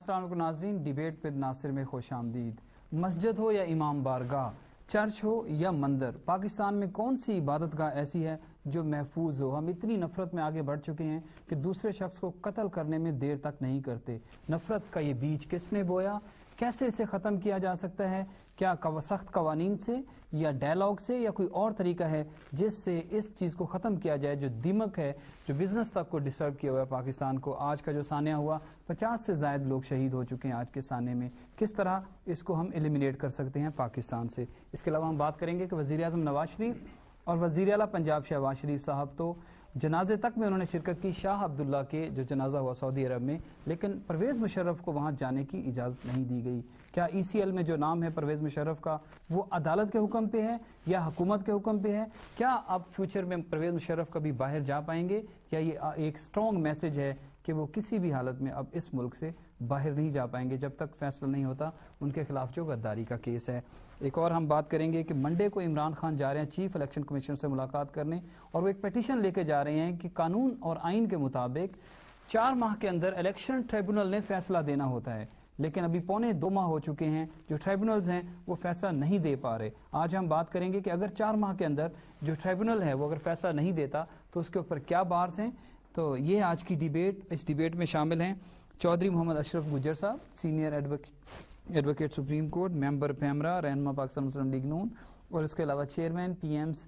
अस्सलाम वालेकुम नाज़रीन, डिबेट विद नासिर में खुश आमदीद। मस्जिद हो या इमाम बारगाह, चर्च हो या मंदिर, पाकिस्तान में कौन सी इबादतगाह ऐसी है जो महफूज हो? हम इतनी नफरत में आगे बढ़ चुके हैं कि दूसरे शख्स को कत्ल करने में देर तक नहीं करते। नफरत का ये बीज किसने बोया? कैसे इसे ख़त्म किया जा सकता है? क्या सख्त कवानीन से या डायलॉग से या कोई और तरीका है जिससे इस चीज़ को ख़त्म किया जाए जो दिमक है, जो बिज़नेस तक को डिस्टर्ब किया हुआ है पाकिस्तान को? आज का जो सानिया हुआ, 50 से ज़ायद लोग शहीद हो चुके हैं आज के साने में। किस तरह इसको हम एलिमिनेट कर सकते हैं पाकिस्तान से? इसके अलावा हम बात करेंगे कि वज़ीर आज़म नवाज शरीफ और वज़ीर आला पंजाब शहबाज शरीफ साहब तो जनाजे तक में उन्होंने शिरकत की, शाह अब्दुल्ला के जो जनाजा हुआ सऊदी अरब में, लेकिन परवेज़ मुशर्रफ को वहाँ जाने की इजाज़त नहीं दी गई। क्या ECL में जो नाम है परवेज़ मुशर्रफ का वो अदालत के हुक्म पे है या हुकूमत के हुक्म पे है? क्या अब फ्यूचर में परवेज़ मुशर्रफ कभी बाहर जा पाएंगे या ये एक स्ट्रॉन्ग मैसेज है कि वो किसी भी हालत में अब इस मुल्क से बाहर नहीं जा पाएंगे जब तक फैसला नहीं होता उनके खिलाफ जो गद्दारी का केस है? एक और हम बात करेंगे कि मंडे को इमरान खान जा रहे हैं चीफ इलेक्शन कमीशन से मुलाकात करने और वो एक पिटीशन लेके जा रहे हैं कि कानून और आइन के मुताबिक 4 माह के अंदर इलेक्शन ट्रिब्यूनल ने फैसला देना होता है, लेकिन अभी पौने 2 माह हो चुके हैं, जो ट्रिब्यूनल्स हैं वो फैसला नहीं दे पा रहे। आज हम बात करेंगे कि अगर 4 माह के अंदर जो ट्रिब्यूनल है वो अगर फैसला नहीं देता तो उसके ऊपर क्या बार्स हैं। तो ये आज की डिबेट, इस डिबेट में शामिल हैं चौधरी मोहम्मद अशरफ गुज्जर साहब, senior advocate supreme court, member PEMRA, रहनुमा पाकिस्तान मुस्लिम लीग नून, और इसके अलावा chairman PM's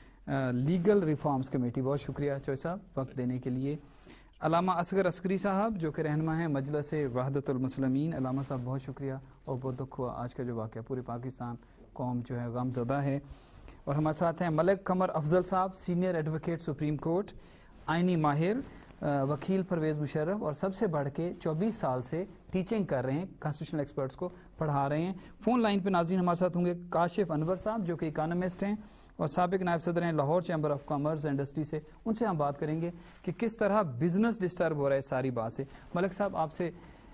legal reforms committee. बहुत शुक्रिया चौधरी साहब वक्त देने के लिए। अलामा असगर अस्करी साहब जो कि रहनुमा हैं मजलिस वहदतुल मुस्लिमीन, अलामा साहब बहुत शुक्रिया और बहुत दुख हुआ आज का जो वाक़या, पूरे पाकिस्तान कौम जो है गमज़दा है। और हमारे साथ हैं मलिक कमर अफजल साहब, सीनियर एडवोकेट सुप्रीम कोर्ट, आइनी माहिर, वकील परवेज़ मुशर्रफ, और सबसे बढ़ के 24 साल से टीचिंग कर रहे हैं, कॉन्स्टिट्यूशनल एक्सपर्ट्स को पढ़ा रहे हैं। फ़ोन लाइन पे नाज़रीन हमारे साथ होंगे काशिफ अनवर साहब जो कि इकानमिस्ट हैं और साबिक नायब सदर हैं Lahore chamber of commerce industry से। उनसे हम बात करेंगे कि किस तरह बिजनेस डिस्टर्ब हो रहा है सारी बात से। मलिक साहब आपसे,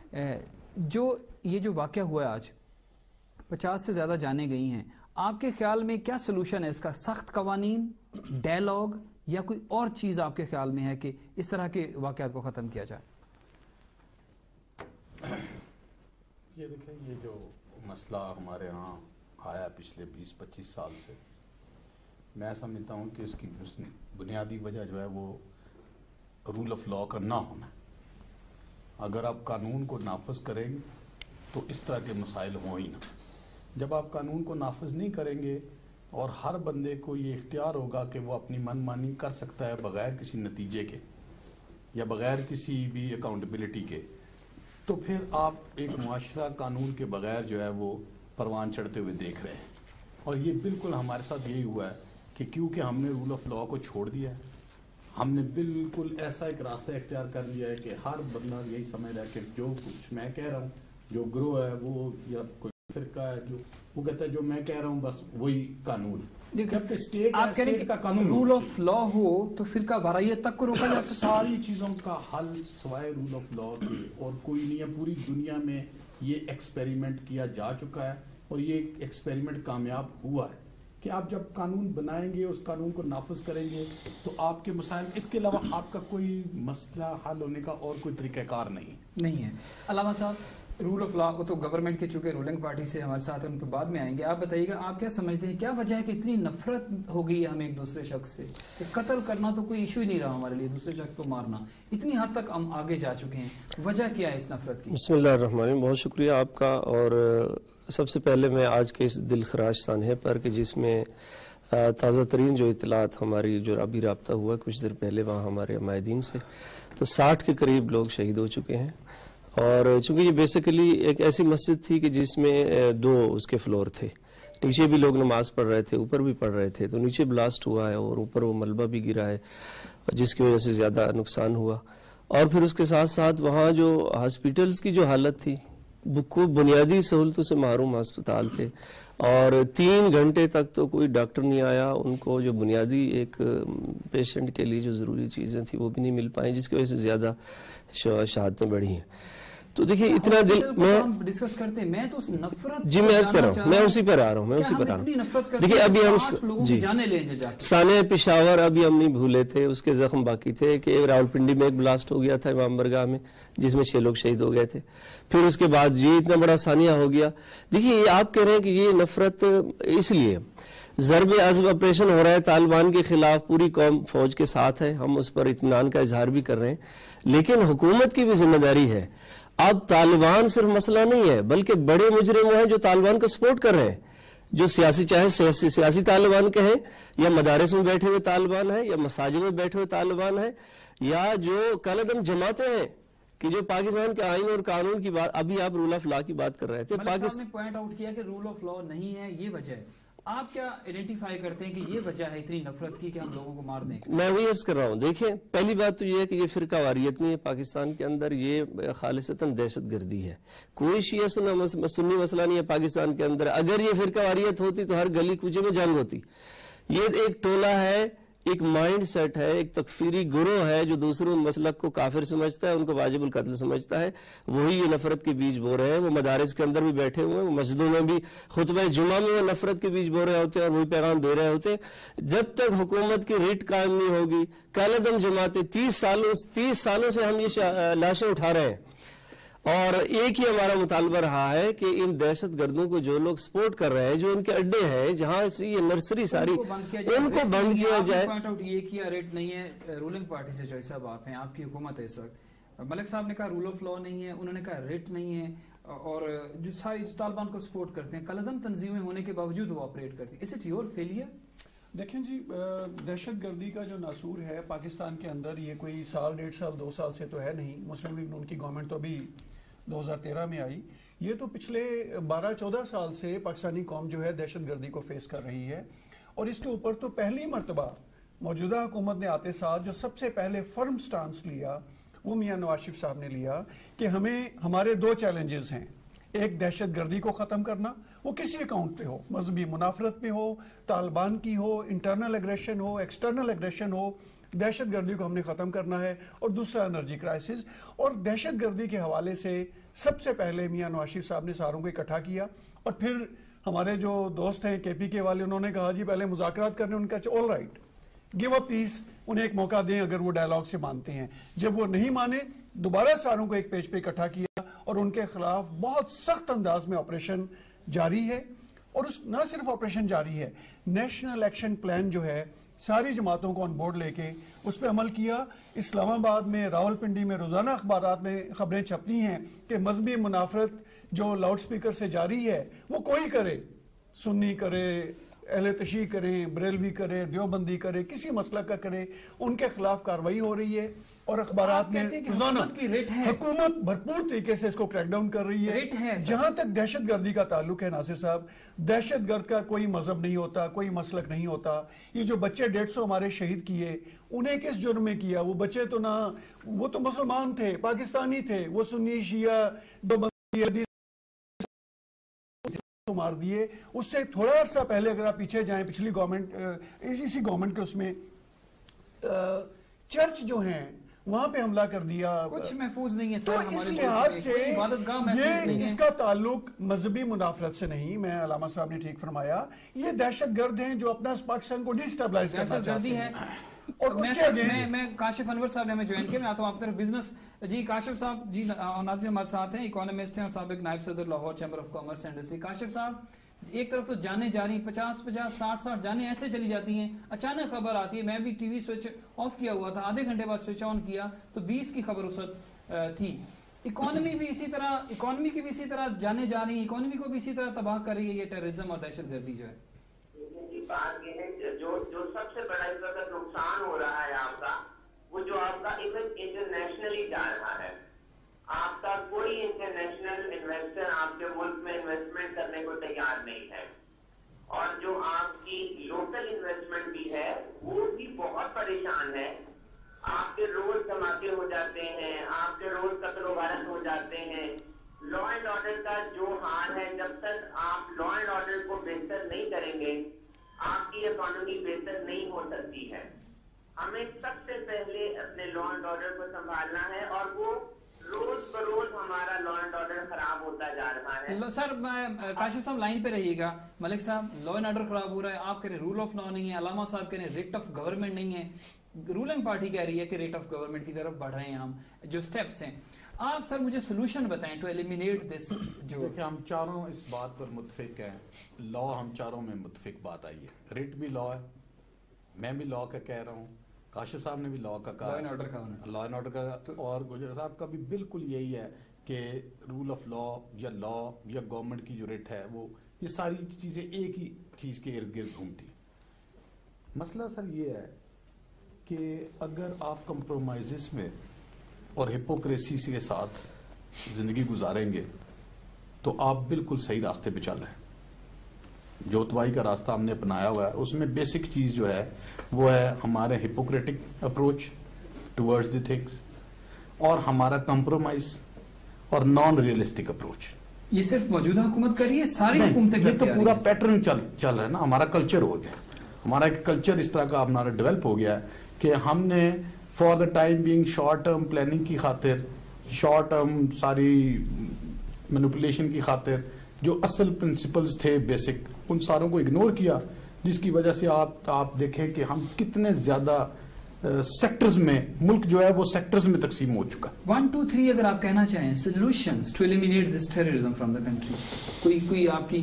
ये जो वाक़या हुआ है आज, 50 से ज़्यादा जाने गई हैं, आपके ख्याल में क्या सोल्यूशन है इसका? सख्त कवानीन, डायलॉग या कोई और चीज़ आपके ख्याल में है कि इस तरह के वाक़यात को ख़त्म किया जाए? ये देखें, ये जो मसला हमारे यहाँ आया पिछले 20-25 साल से, मैं समझता हूँ कि इसकी बुनियादी वजह जो है वो रूल ऑफ लॉ का ना होना। अगर आप कानून को नाफज करेंगे तो इस तरह के मसाइल हों ही ना। जब आप कानून को नाफज नहीं करेंगे और हर बंदे को ये इख्तियार होगा कि वो अपनी मनमानी कर सकता है बगैर किसी नतीजे के या बगैर किसी भी अकाउंटेबिलिटी के, तो फिर आप एक मुआशरा कानून के बगैर जो है वो परवान चढ़ते हुए देख रहे हैं। और ये बिल्कुल हमारे साथ यही हुआ है कि क्योंकि हमने रूल ऑफ लॉ को छोड़ दिया है, हमने बिल्कुल ऐसा एक रास्ता इख्तियार कर लिया है कि हर बंदा यही समझ रहा है कि जो कुछ मैं कह रहा हूँ, जो ग्रोह है वो या कोई फिरका है जो वो कहता है जो मैं कह रहा हूँ बस वही कानून। जब स्टेट आप कह रहे हैं कि रूल ऑफ लॉ हो तो फिरका वारायत तक को रोका जा सकता है। सारी चीजों का हल सिवाय रूल ऑफ लॉ के और कोई नहीं है। पूरी दुनिया में ये एक्सपेरिमेंट किया जा चुका है और ये एक्सपेरिमेंट कामयाब हुआ है कि आप जब कानून बनाएंगे, उस कानून को नाफिज करेंगे तो आपके मसाइल, इसके अलावा आपका कोई मसला हल होने का और कोई तरीक़ाकार नहीं है। अलामा साहब, रूल ऑफ लॉ को तो गवर्नमेंट के चूंकि रूलिंग पार्टी से हमारे साथ उन पर बाद में आएंगे, आप बताइएगा आप क्या समझते हैं, क्या वजह है कि इतनी नफरत हो गई है हमें एक दूसरे शख्स से कि कत्ल करना तो कोई इशू ही नहीं रहा हमारे लिए, दूसरे शख्स को मारना, इतनी हद तक हम आगे जा चुके हैं, वजह क्या है इस नफरत की? बिस्मिल्लाहिर्रहमानिर्रहीम, बहुत शुक्रिया आपका। और सबसे पहले मैं आज के इस दिलखराश सानहे पर कि जिसमें ताज़ा तरीन जो इतलात हमारी जो अभी राब्ता हुआ कुछ देर पहले वहाँ हमारे माहिदीन से, तो 60 के करीब लोग शहीद हो चुके हैं। और चूंकि ये बेसिकली एक ऐसी मस्जिद थी कि जिसमें 2 उसके फ्लोर थे, नीचे भी लोग नमाज पढ़ रहे थे, ऊपर भी पढ़ रहे थे, तो नीचे ब्लास्ट हुआ है और ऊपर वो मलबा भी गिरा है जिसकी वजह से ज़्यादा नुकसान हुआ। और फिर उसके साथ साथ वहाँ जो हॉस्पिटल्स की जो हालत थी, को बुनियादी सहूलतों से महरूम अस्पताल थे और 3 घंटे तक तो कोई डॉक्टर नहीं आया, उनको जो बुनियादी एक पेशेंट के लिए जो ज़रूरी चीज़ें थी वो भी नहीं मिल पाई, जिसकी वजह से ज़्यादा शहादतें बढ़ी हैं। تو دیکھیے اتنا دل میں ڈسکس کرتے ہیں، میں تو اس نفرت جی میں عرض کر رہا ہوں، میں اسی پر آ رہا ہوں، دیکھیے ابھی ہم جی سانحہ پشاور ابھی ہم نہیں بھولے تھے، اس کے زخم باقی تھے کہ راولپنڈی میں ایک بلاسٹ ہو گیا تھا امام برگاہ میں جس میں 6 لوگ شہید ہو گئے تھے، پھر اس کے بعد یہ اتنا بڑا سانحہ ہو گیا. دیکھیے آپ کہہ رہے ہیں کہ یہ نفرت اس لیے ضرب عضب آپریشن ہو رہا ہے طالبان کے خلاف، پوری قوم فوج کے ساتھ ہے، ہم اس پر اطمینان کا اظہار بھی کر رہے ہیں، لیکن حکومت کی بھی ذمہ داری ہے. اب طالبان صرف مسئلہ نہیں ہے بلکہ بڑے مجرم ہیں جو طالبان کو سپورٹ کر رہے ہیں، جو سیاسی چاہے سیاسی طالبان کہیں یا مدارس میں بیٹھے ہوئے طالبان ہیں یا مساجد میں بیٹھے ہوئے طالبان ہیں یا جو کالعدم جماعتیں ہیں کہ جو پاکستان کے آئین اور قانون کی بات، ابھی آپ رول آف لا کی بات کر رہے تھے، پاکستان نے پوائنٹ آؤٹ کیا کہ رول آف لا نہیں ہے، یہ وجہ ہے. آپ کیا آئیڈینٹیفائی کرتے ہیں کہ یہ وجہ ہے اتنی نفرت کی کہ ہم لوگوں کو مار دیں؟ میں وہی عرض کر رہا ہوں، دیکھیں پہلی بات تو یہ ہے کہ یہ فرقہ واریت نہیں ہے پاکستان کے اندر، یہ خالصتاً دہشت گردی ہے. کوئی شیعہ سنی مسئلہ نہیں ہے پاکستان کے اندر. اگر یہ فرقہ واریت ہوتی تو ہر گلی کوچے میں جنگ ہوتی. یہ ایک ٹولہ ہے، ایک مائنڈ سیٹ ہے، ایک تکفیری گروہ ہے جو دوسروں مسلک کو کافر سمجھتا ہے، ان کو واجب القتل سمجھتا ہے، وہی یہ نفرت کے بیج بو رہے ہیں. وہ مدارس کے اندر بھی بیٹھے ہوئے ہیں، وہ مسجدوں میں بھی خطبہ جمعہ میں وہ نفرت کے بیج بو رہے ہوتے ہیں اور وہی پیغام دے رہے ہوتے ہیں. جب تک حکومت کی ریٹ قائم نہیں ہوگی، کالعدم جماعتیں 30 سالوں سے ہم یہ لاشیں اٹھا رہے ہیں اور ایک ہی ہمارا مطالبہ رہا ہے کہ ان دہشت گردوں کو جو لوگ سپورٹ کر رہے ہیں، جو ان کے اڈے ہیں جہاں سے یہ نرسری ساری، ان کو بند کیا جائے. پوائنٹ آؤٹ یہ کیا ریٹ نہیں ہے رولنگ پارٹی سے، شاہد صاحب آپ ہیں، آپ کی حکومت ہے اس وقت. ملک صاحب نے کہا رول آف لا نہیں ہے، انہوں نے کہا ریٹ نہیں ہے، اور جو ساری طالبان کو سپورٹ کرتے ہیں کالعدم تنظیمیں ہونے کے باوجود وہ آپریٹ کرتی ہیں. Is it your failure? دیکھیں جی، دہشت گردی کا جو ناسور ہے پاکستان کے اندر، یہ کوئی سال 1.5 سال 2 سال سے تو ہے نہیں. مسلم لیگ ان کی گورنمنٹ تو ابھی 2013 میں آئی. یہ تو پچھلے 12-14 سال سے پاکستانی قوم جو ہے دہشت گردی کو فیس کر رہی ہے. اور اس کے اوپر تو پہلی مرتبہ موجودہ حکومت نے آتے ساتھ جو سب سے پہلے فرم سٹانس لیا وہ میاں نواز شریف صاحب نے لیا کہ ہمارے 2 چیلنجز ہیں. ایک دہشت گردی کو ختم کرنا، وہ کسی اکاؤنٹ پہ ہو، مذہبی منافرت پہ ہو، طالبان کی ہو، انٹرنل ایگریشن ہو، ایکسٹرنل ایگریشن ہو، دہشت گردی کو ہم نے ختم کرنا ہے. اور دوسرا انرجی کرائسس. اور دہشت گردی کے حوالے سے سب سے پہلے میاں نواز شریف صاحب نے ساروں کو اکٹھا کیا. اور پھر ہمارے جو دوست ہیں کے پی کے والے، انہوں نے کہا جی پہلے مذاکرات کرنے، ان کا آل رائٹ، گیو اپ پیس، انہیں ایک موقع دیں اگر وہ ڈائلاگ سے مانتے ہیں. جب وہ نہیں مانے، دوبارہ ساروں کو ایک پیج پہ اکٹھا کیا اور ان کے خلاف بہت سخت انداز میں آپریشن جاری ہے. اور نہ صرف آپریشن جاری ہے، نیشنل ایکشن پلان جو ہے ساری جماعتوں کو آن بورڈ لے کے اس پہ عمل کیا. اسلام آباد میں، راولپنڈی میں روزانہ اخبارات میں خبریں چھپتی ہیں کہ مذہبی منافرت جو لاؤڈ سپیکر سے جاری ہے وہ کوئی کرے، سنی کرے، اہل تشیع کریں، بریلوی کرے، دیوبندی کرے، کسی مسلک کا کرے، ان کے خلاف کاروائی ہو رہی ہے. اور اخبارات میں روزانہ حکومت بھرپور طریقے سے اس کو کریک ڈاؤن کر رہی ہے. جہاں تک دہشت گردی کا تعلق ہے ناصر صاحب، دہشت گرد کا کوئی مذہب نہیں ہوتا، کوئی مسلک نہیں ہوتا. یہ جو بچے 150 ہمارے شہید کیے، انہیں کس جرم میں کیا؟ وہ بچے تو نہ، وہ تو مسلمان تھے، پاکستانی تھے، وہ سنی شیعہ دیوبندی مار دیے. اس سے تھوڑا عرصہ پہلے اگر آپ پیچھے جائیں، پچھلی گورنمنٹ، اسی گورنمنٹ کے اس میں چرچ جو ہیں وہاں پہ حملہ کر دیا. کچھ محفوظ نہیں ہے. تو اس لحاظ سے یہ اس کا تعلق مذہبی منافرت سے نہیں. میں علامہ صاحب نے ٹھیک فرمایا، یہ دہشت گرد ہیں جو اپنا پاکستان کو ڈیسٹیبلائز کرنا چاہتے ہیں. اور اس کے میں کاشف انور صاحب نے ہمیں جوائن کیا. میں آتا ہوں آپ طرف بزنس. جی کاشف صاحب، جی ناظرین ہمارے ساتھ ہیں، اکانومسٹ ہیں اور سابق نائب صدر Lahore chamber of commerce and industry. Kashif صاحب، ایک طرف تو جانے جا رہی 50 60 جانے ایسے چلی جاتی ہیں، اچانک خبر آتی ہے. میں بھی ٹی وی سوئچ آف کیا ہوا تھا، آدھے گھنٹے بعد سوئچ آن کیا تو 20 کی خبر اس وقت تھی. اکانومی بھی اسی طرح، اکانومی کی بھی اسی طرح جانے جا رہی ہیں، اکانومی کو بھی اسی طرح تباہ کر رہی ہے یہ ٹیررزم اور دہشت گردی جو ہے. بات یہ ہے جو سب سے بڑا اس وقت نقصان ہو رہا ہے آپ کا، وہ جو آپ کا ایونٹ انٹرنیشنلی جا رہا ہے. آپ کا کوئی انٹرنیشنل انویسٹر آپ کے ملک میں انویسٹمنٹ کرنے کو تیار نہیں ہے، اور جو آپ کی لوکل انویسٹمنٹ بھی ہے وہ بھی بہت پریشان ہے. آپ کے روز دھماکے ہو جاتے ہیں، آپ کے روز قتل و غارت ہو جاتے ہیں. لا اینڈ آرڈر کا جو حال ہے، جب تک آپ لا اینڈ آرڈر کو بہتر نہیں کریں گے آپ کی اکانومی بہتر نہیں ہو سکتی ہے. ہمیں سب سے پہلے اپنے لا اینڈ آرڈر کو سنبھالنا ہے، اور وہ रोज बरोज हमारा लॉ एंड ऑर्डर खराब होता जा रहा है। सर काशिफ साहब लाइन पे रहिएगा। मलिक साहब, लॉ एंड ऑर्डर खराब हो रहा है, आप कह रहे हैं रूल ऑफ लॉ नहीं है, अलामा साहब कह रहे हैं रेट ऑफ गवर्नमेंट नहीं है, रूलिंग पार्टी कह रही है कि रेट ऑफ गवर्नमेंट की तरफ बढ़ रहे हैं हम, जो स्टेप्स हैं। आप सर मुझे सोल्यूशन बताएं टू एलिमिनेट दिस। जो देखिए हम चारों इस बात पर मुत्फिक हैं, लॉ हम चारों में मुत्फिक बात आई है, रिट भी लॉ है, मैं भी लॉ का कह रहा हूँ, काशिफ साहब ने भी लॉ का कहा, लॉ एंड ऑर्डर का होना, लॉ एंड ऑर्डर का, और गुजर साहब का भी बिल्कुल यही है कि रूल ऑफ लॉ या गवर्नमेंट की जो रिट है वो, ये सारी चीजें एक ही चीज के इर्द गिर्द घूमती है। मसला सर ये है कि अगर आप कंप्रोमाइजेस में और हिपोक्रेसी के साथ जिंदगी गुजारेंगे तो आप बिल्कुल सही रास्ते पे चल रहे हैं। जोतवाई का रास्ता हमने अपनाया हुआ है, उसमें बेसिक चीज जो है वो है हमारे hypocritic approach towards the things और हमारा कंप्रोमाइज और नॉन रियलिस्टिक अप्रोच। ये सिर्फ मौजूदा हुकूमत कर रही है, सारी हुकूमतें ये तो पूरा पैटर्न चल रहा है ना, हमारा कल्चर हो गया, हमारा एक कल्चर इस तरह का हमारा डेवलप हो गया है कि हमने for the time being short term planning की खातिर, शॉर्ट टर्म सारी मैनिपुलेशन की खातिर जो असल प्रिंसिपल्स थे बेसिक, उन सारों को इग्नोर किया, जिसकी वजह से आप देखें कि हम कितने ज्यादा सेक्टर्स में, मुल्क जो है वो सेक्टर्स में तकसीम हो चुका। 1 2 3 अगर आप कहना चाहें solutions to eliminate this terrorism from the country, कोई आपकी?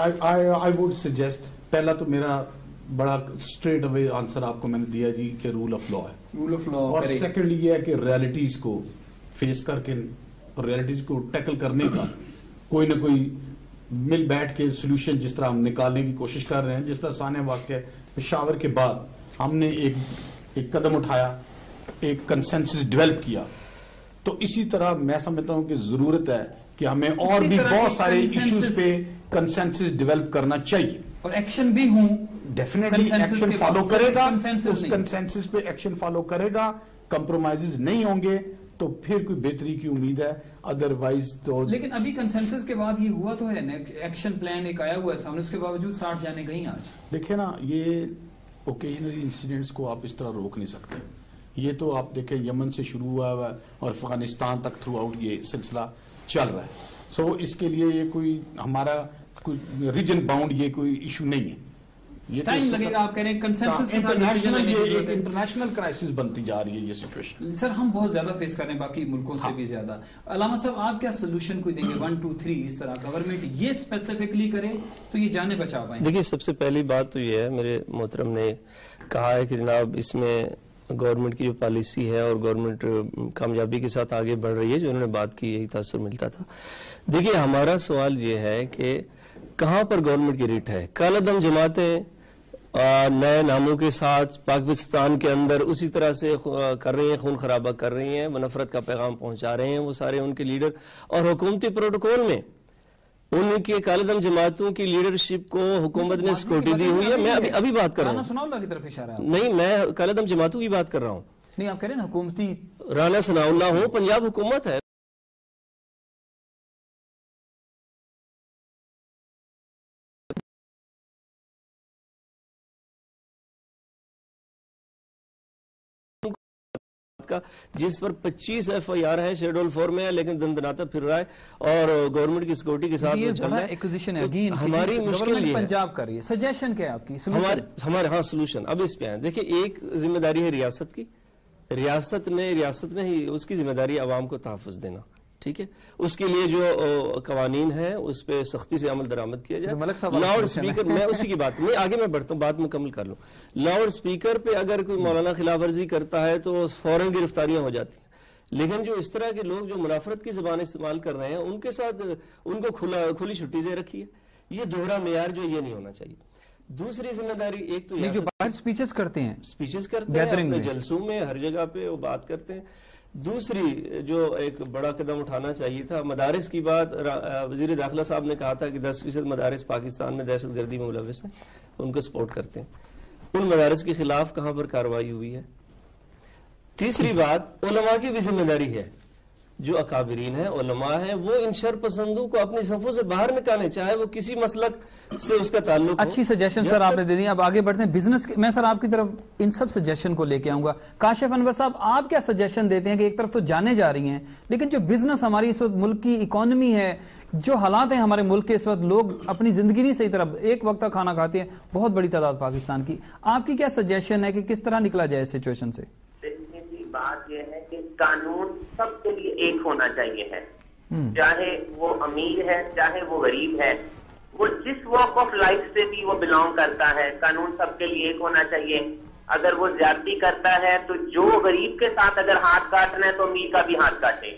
आई वुड सजेस्ट, पहला तो मेरा बड़ा स्ट्रेट अवे आंसर आपको मैंने दिया जी कि रूल ऑफ लॉ है, रूल ऑफ लॉ, और सेकंड ये है कि रियलिटीज को फेस करके, रियलिटीज को टैकल करने का कोई ना कोई मिल बैठ के सोल्यूशन जिस तरह हम निकालने की कोशिश कर रहे हैं। जिस तरह सानिया वाक़या पेशावर के बाद हमने एक कदम उठाया, एक कंसेंसस डेवलप किया, तो इसी तरह मैं समझता हूं कि जरूरत है कि हमें और भी बहुत सारे इश्यूज पे कंसेंसस डेवलप करना चाहिए और एक्शन भी हूं, डेफिनेटली एक्शन फॉलो करेगा, उस कंसेंसस पे एक्शन फॉलो करेगा, कंप्रोमाइजेस नहीं होंगे तो फिर कोई बेहतरी की उम्मीद है, अदरवाइज तो। लेकिन अभी कंसेंसस के बाद ये हुआ तो है, एक्शन प्लान एक आया हुआ है सामने, उसके बावजूद 60 जाने गई आज। देखिए ना, ये ओकेजनली इंसिडेंट्स को आप इस तरह रोक नहीं सकते। ये तो आप देखें यमन से शुरू हुआ है और अफगानिस्तान तक थ्रू आउट ये सिलसिला चल रहा है। सो इसके लिए ये कोई हमारा कोई रीजन बाउंड ये कोई इशू नहीं है, ये टाइम लगेगा। आप कह रहे हैं कंसेंसस के साथ डिसीजन लेने की जरूरत है। इंटरनेशनल क्राइसिस बनती जा रही है ये सिचुएशन। सर हम बहुत ज्यादा फेस कर रहे हैं बाकी मुल्कों से भी ज्यादा। अलामा साहब आप क्या सोल्यूशन कोई देंगे 1 2 3 इस तरह गवर्नमेंट ये स्पेसिफिकली करे तो ये जाने बचा पाए? देखिए सबसे पहली बात तो ये है, मेरे मोहतरम ने कहा है कि जनाब इसमें गवर्नमेंट की जो पॉलिसी है और गवर्नमेंट कामयाबी के साथ आगे बढ़ रही है, जो उन्होंने बात की यही तासुर मिलता था। देखिए हमारा सवाल ये है कि कहाँ पर गवर्नमेंट की रिट है? कालादम जमातें नए नामों के साथ पाकिस्तान के अंदर उसी तरह से कर रही हैं, खून खराबा कर रही हैं, नफरत का पैगाम पहुंचा रहे हैं वो सारे उनके लीडर, और हुकूमती प्रोटोकॉल में उनके कालेदम जमातों की लीडरशिप को हुकूमत ने सिक्योरिटी दी हुई है। मैं अभी बात कर रहा हूँ, की तरफ इशारा है। नहीं मैं कालेदम जमातों की बात कर रहा हूँ। नहीं आप कह रहे हैं हुकूमती, राना सनाउल्लाह हो, पंजाब हुकूमत है, का जिस पर 25 FIR है, शेड्यूल 4 में है, लेकिन दंदनाता फिर रहा है और गवर्नमेंट की सिक्योरिटी के साथ ये बड़ा एक्विजिशन है। तो हमारी मुश्किल ये पंजाब कर रही है। सजेशन क्या है आपकी? हमारे हाँ सोल्यूशन अब इस पे है। देखिए एक जिम्मेदारी है रियासत की, रियासत ने ही उसकी जिम्मेदारी आवाम को तहफ़्फ़ुज़ देना, ठीक है। उसके लिए जो कवानीन है उस पर सख्ती से अमल दरामद किया जाए। लाउड स्पीकर, मैं उसी की बात नहीं आगे मैं बढ़ता हूँ, बात मुकम्मल कर लूँ। लाउड स्पीकर पे अगर कोई मौलाना खिलाफ वर्जी करता है तो फौरन गिरफ्तारियां हो जाती हैं, लेकिन जो इस तरह के लोग जो मुनाफरत की जबान इस्तेमाल कर रहे हैं उनके साथ उनको खुली छुट्टी दे रखी है। ये दोहरा मेयार जो ये नहीं होना चाहिए। दूसरी जिम्मेदारी एक तो जो बाहर स्पीचेस करते हैं अपने जलसों में हर जगह पे वो बात करते हैं। दूसरी जो एक बड़ा कदम उठाना चाहिए था, मदारिस की बात वजीर दाखिला साहब ने कहा था कि 10% मदारिस पाकिस्तान में दहशत गर्दी में मुलविस हैं, उनको सपोर्ट करते हैं। उन मदारिस के खिलाफ कहां पर कार्रवाई हुई है? तीसरी बात, उलमा की भी जिम्मेदारी है। جو اکابرین ہیں، علماء ہیں، وہ ان شر پسندوں کو اپنی صفوں سے باہر نکالیں، چاہے وہ کسی مسلک سے اس کا تعلق ہو۔ اچھی سجیشن سر آپ نے دے دی، اب آگے بڑھتے ہیں بزنس میں سر آپ کی طرف ان سب سجیشن کو لے کے آؤں گا۔ کاشف انور صاحب آپ کیا سجیشن دیتے ہیں کہ ایک طرف تو جانے جا رہی ہیں لیکن جو بزنس ہماری اس وقت ملک کی اکانومی ہے، جو حالات ہیں ہمارے ملک کے اس وقت، لوگ اپنی زندگی نہیں صحیح طرح ایک وقت کا کھانا کھاتے ہیں، بہت بڑی تعداد پاکستان کی، آپ کی کیا سجیشن ہے کہ کس طرح نکلا جائے اس سچویشن سے؟ بات یہ ہے کہ قانون سب کے لیے ایک ہونا چاہیے ہے، چاہے وہ امیر ہے چاہے وہ غریب ہے، وہ جس واک آف لائف سے بھی وہ بلانگ کرتا ہے، قانون سب کے لیے ایک ہونا چاہیے۔ اگر وہ زیادتی کرتا ہے تو جو غریب کے ساتھ اگر ہاتھ کاٹنا ہے تو امیر کا بھی ہاتھ کاٹے۔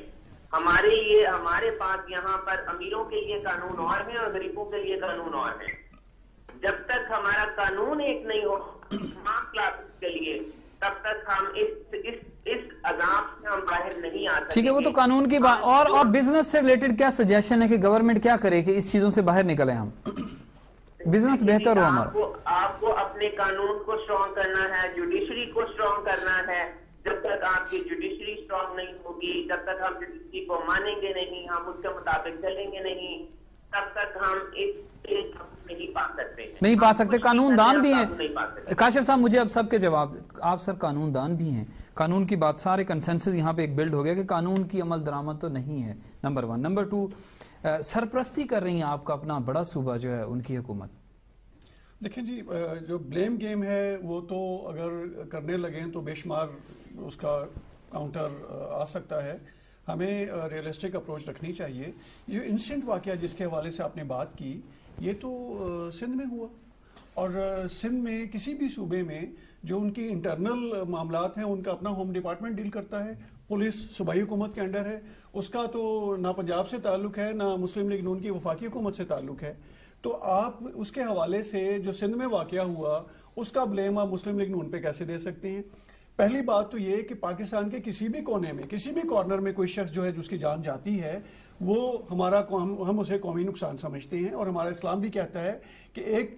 ہمارے پاس یہاں پر امیروں کے لیے قانون اور ہیں اور غریبوں کے لیے قانون اور ہیں۔ جب تک ہمارا قانون ایک نہیں ہو تمام کلاسز کے لیے، تب تک ہم اس عذاب سے ہم باہر نہیں آ سکتے۔ ٹھیک ہے، وہ تو قانون کی بات، اور بزنس سے ریلیٹڈ کیا سجیشن ہے کہ گورنمنٹ کیا کرے کہ اس چیزوں سے باہر نکلیں، ہم بزنس بہتر ہو ہمارا؟ آپ کو اپنے قانون کو اسٹرانگ کرنا ہے، جوڈیشری کو اسٹرانگ کرنا ہے۔ جب تک آپ کی جوڈیشری اسٹرانگ نہیں ہوگی، جب تک ہم جوڈیشری کو مانیں گے نہیں، ہم اس کے مطابق چلیں گے نہیں، تب تک ہم نہیں پا سکتے ہیں، نہیں پا سکتے۔ قانون دان بھی ہیں کاشف صاحب، مجھے اب سب کے جواب، آپ سر قانون دان بھی ہیں، قانون کی بات سارے کنسنسس یہاں پہ ایک بلڈ ہو گیا کہ قانون کی عمل درآمد تو نہیں ہے، نمبر 1۔ نمبر 2، سرپرستی کر رہی ہیں آپ کا اپنا بڑا صوبہ جو ہے ان کی حکومت۔ دیکھیں جی، جو بلیم گیم ہے وہ تو اگر کرنے لگیں تو بے شمار اس کا کاؤنٹر آ سکتا ہے۔ ہمیں ریئلسٹک اپروچ رکھنی چاہیے۔ یہ انسٹنٹ واقعہ جس کے حوالے سے آپ نے بات کی، یہ تو سندھ میں ہوا، اور سندھ میں کسی بھی صوبے میں جو ان کی انٹرنل معاملات ہیں ان کا اپنا ہوم ڈپارٹمنٹ ڈیل کرتا ہے، پولیس صوبائی حکومت کے انڈر ہے، اس کا تو نہ پنجاب سے تعلق ہے نہ مسلم لیگ نون کی وفاقی حکومت سے تعلق ہے۔ تو آپ اس کے حوالے سے جو سندھ میں واقعہ ہوا اس کا بلیم آپ مسلم لیگ نون پہ کیسے دے سکتے ہیں؟ پہلی بات تو یہ کہ پاکستان کے کسی بھی کونے میں، کسی بھی کارنر میں کوئی شخص جو ہے جس کی جان جاتی ہے، وہ ہم اسے قومی نقصان سمجھتے ہیں، اور ہمارا اسلام بھی کہتا ہے کہ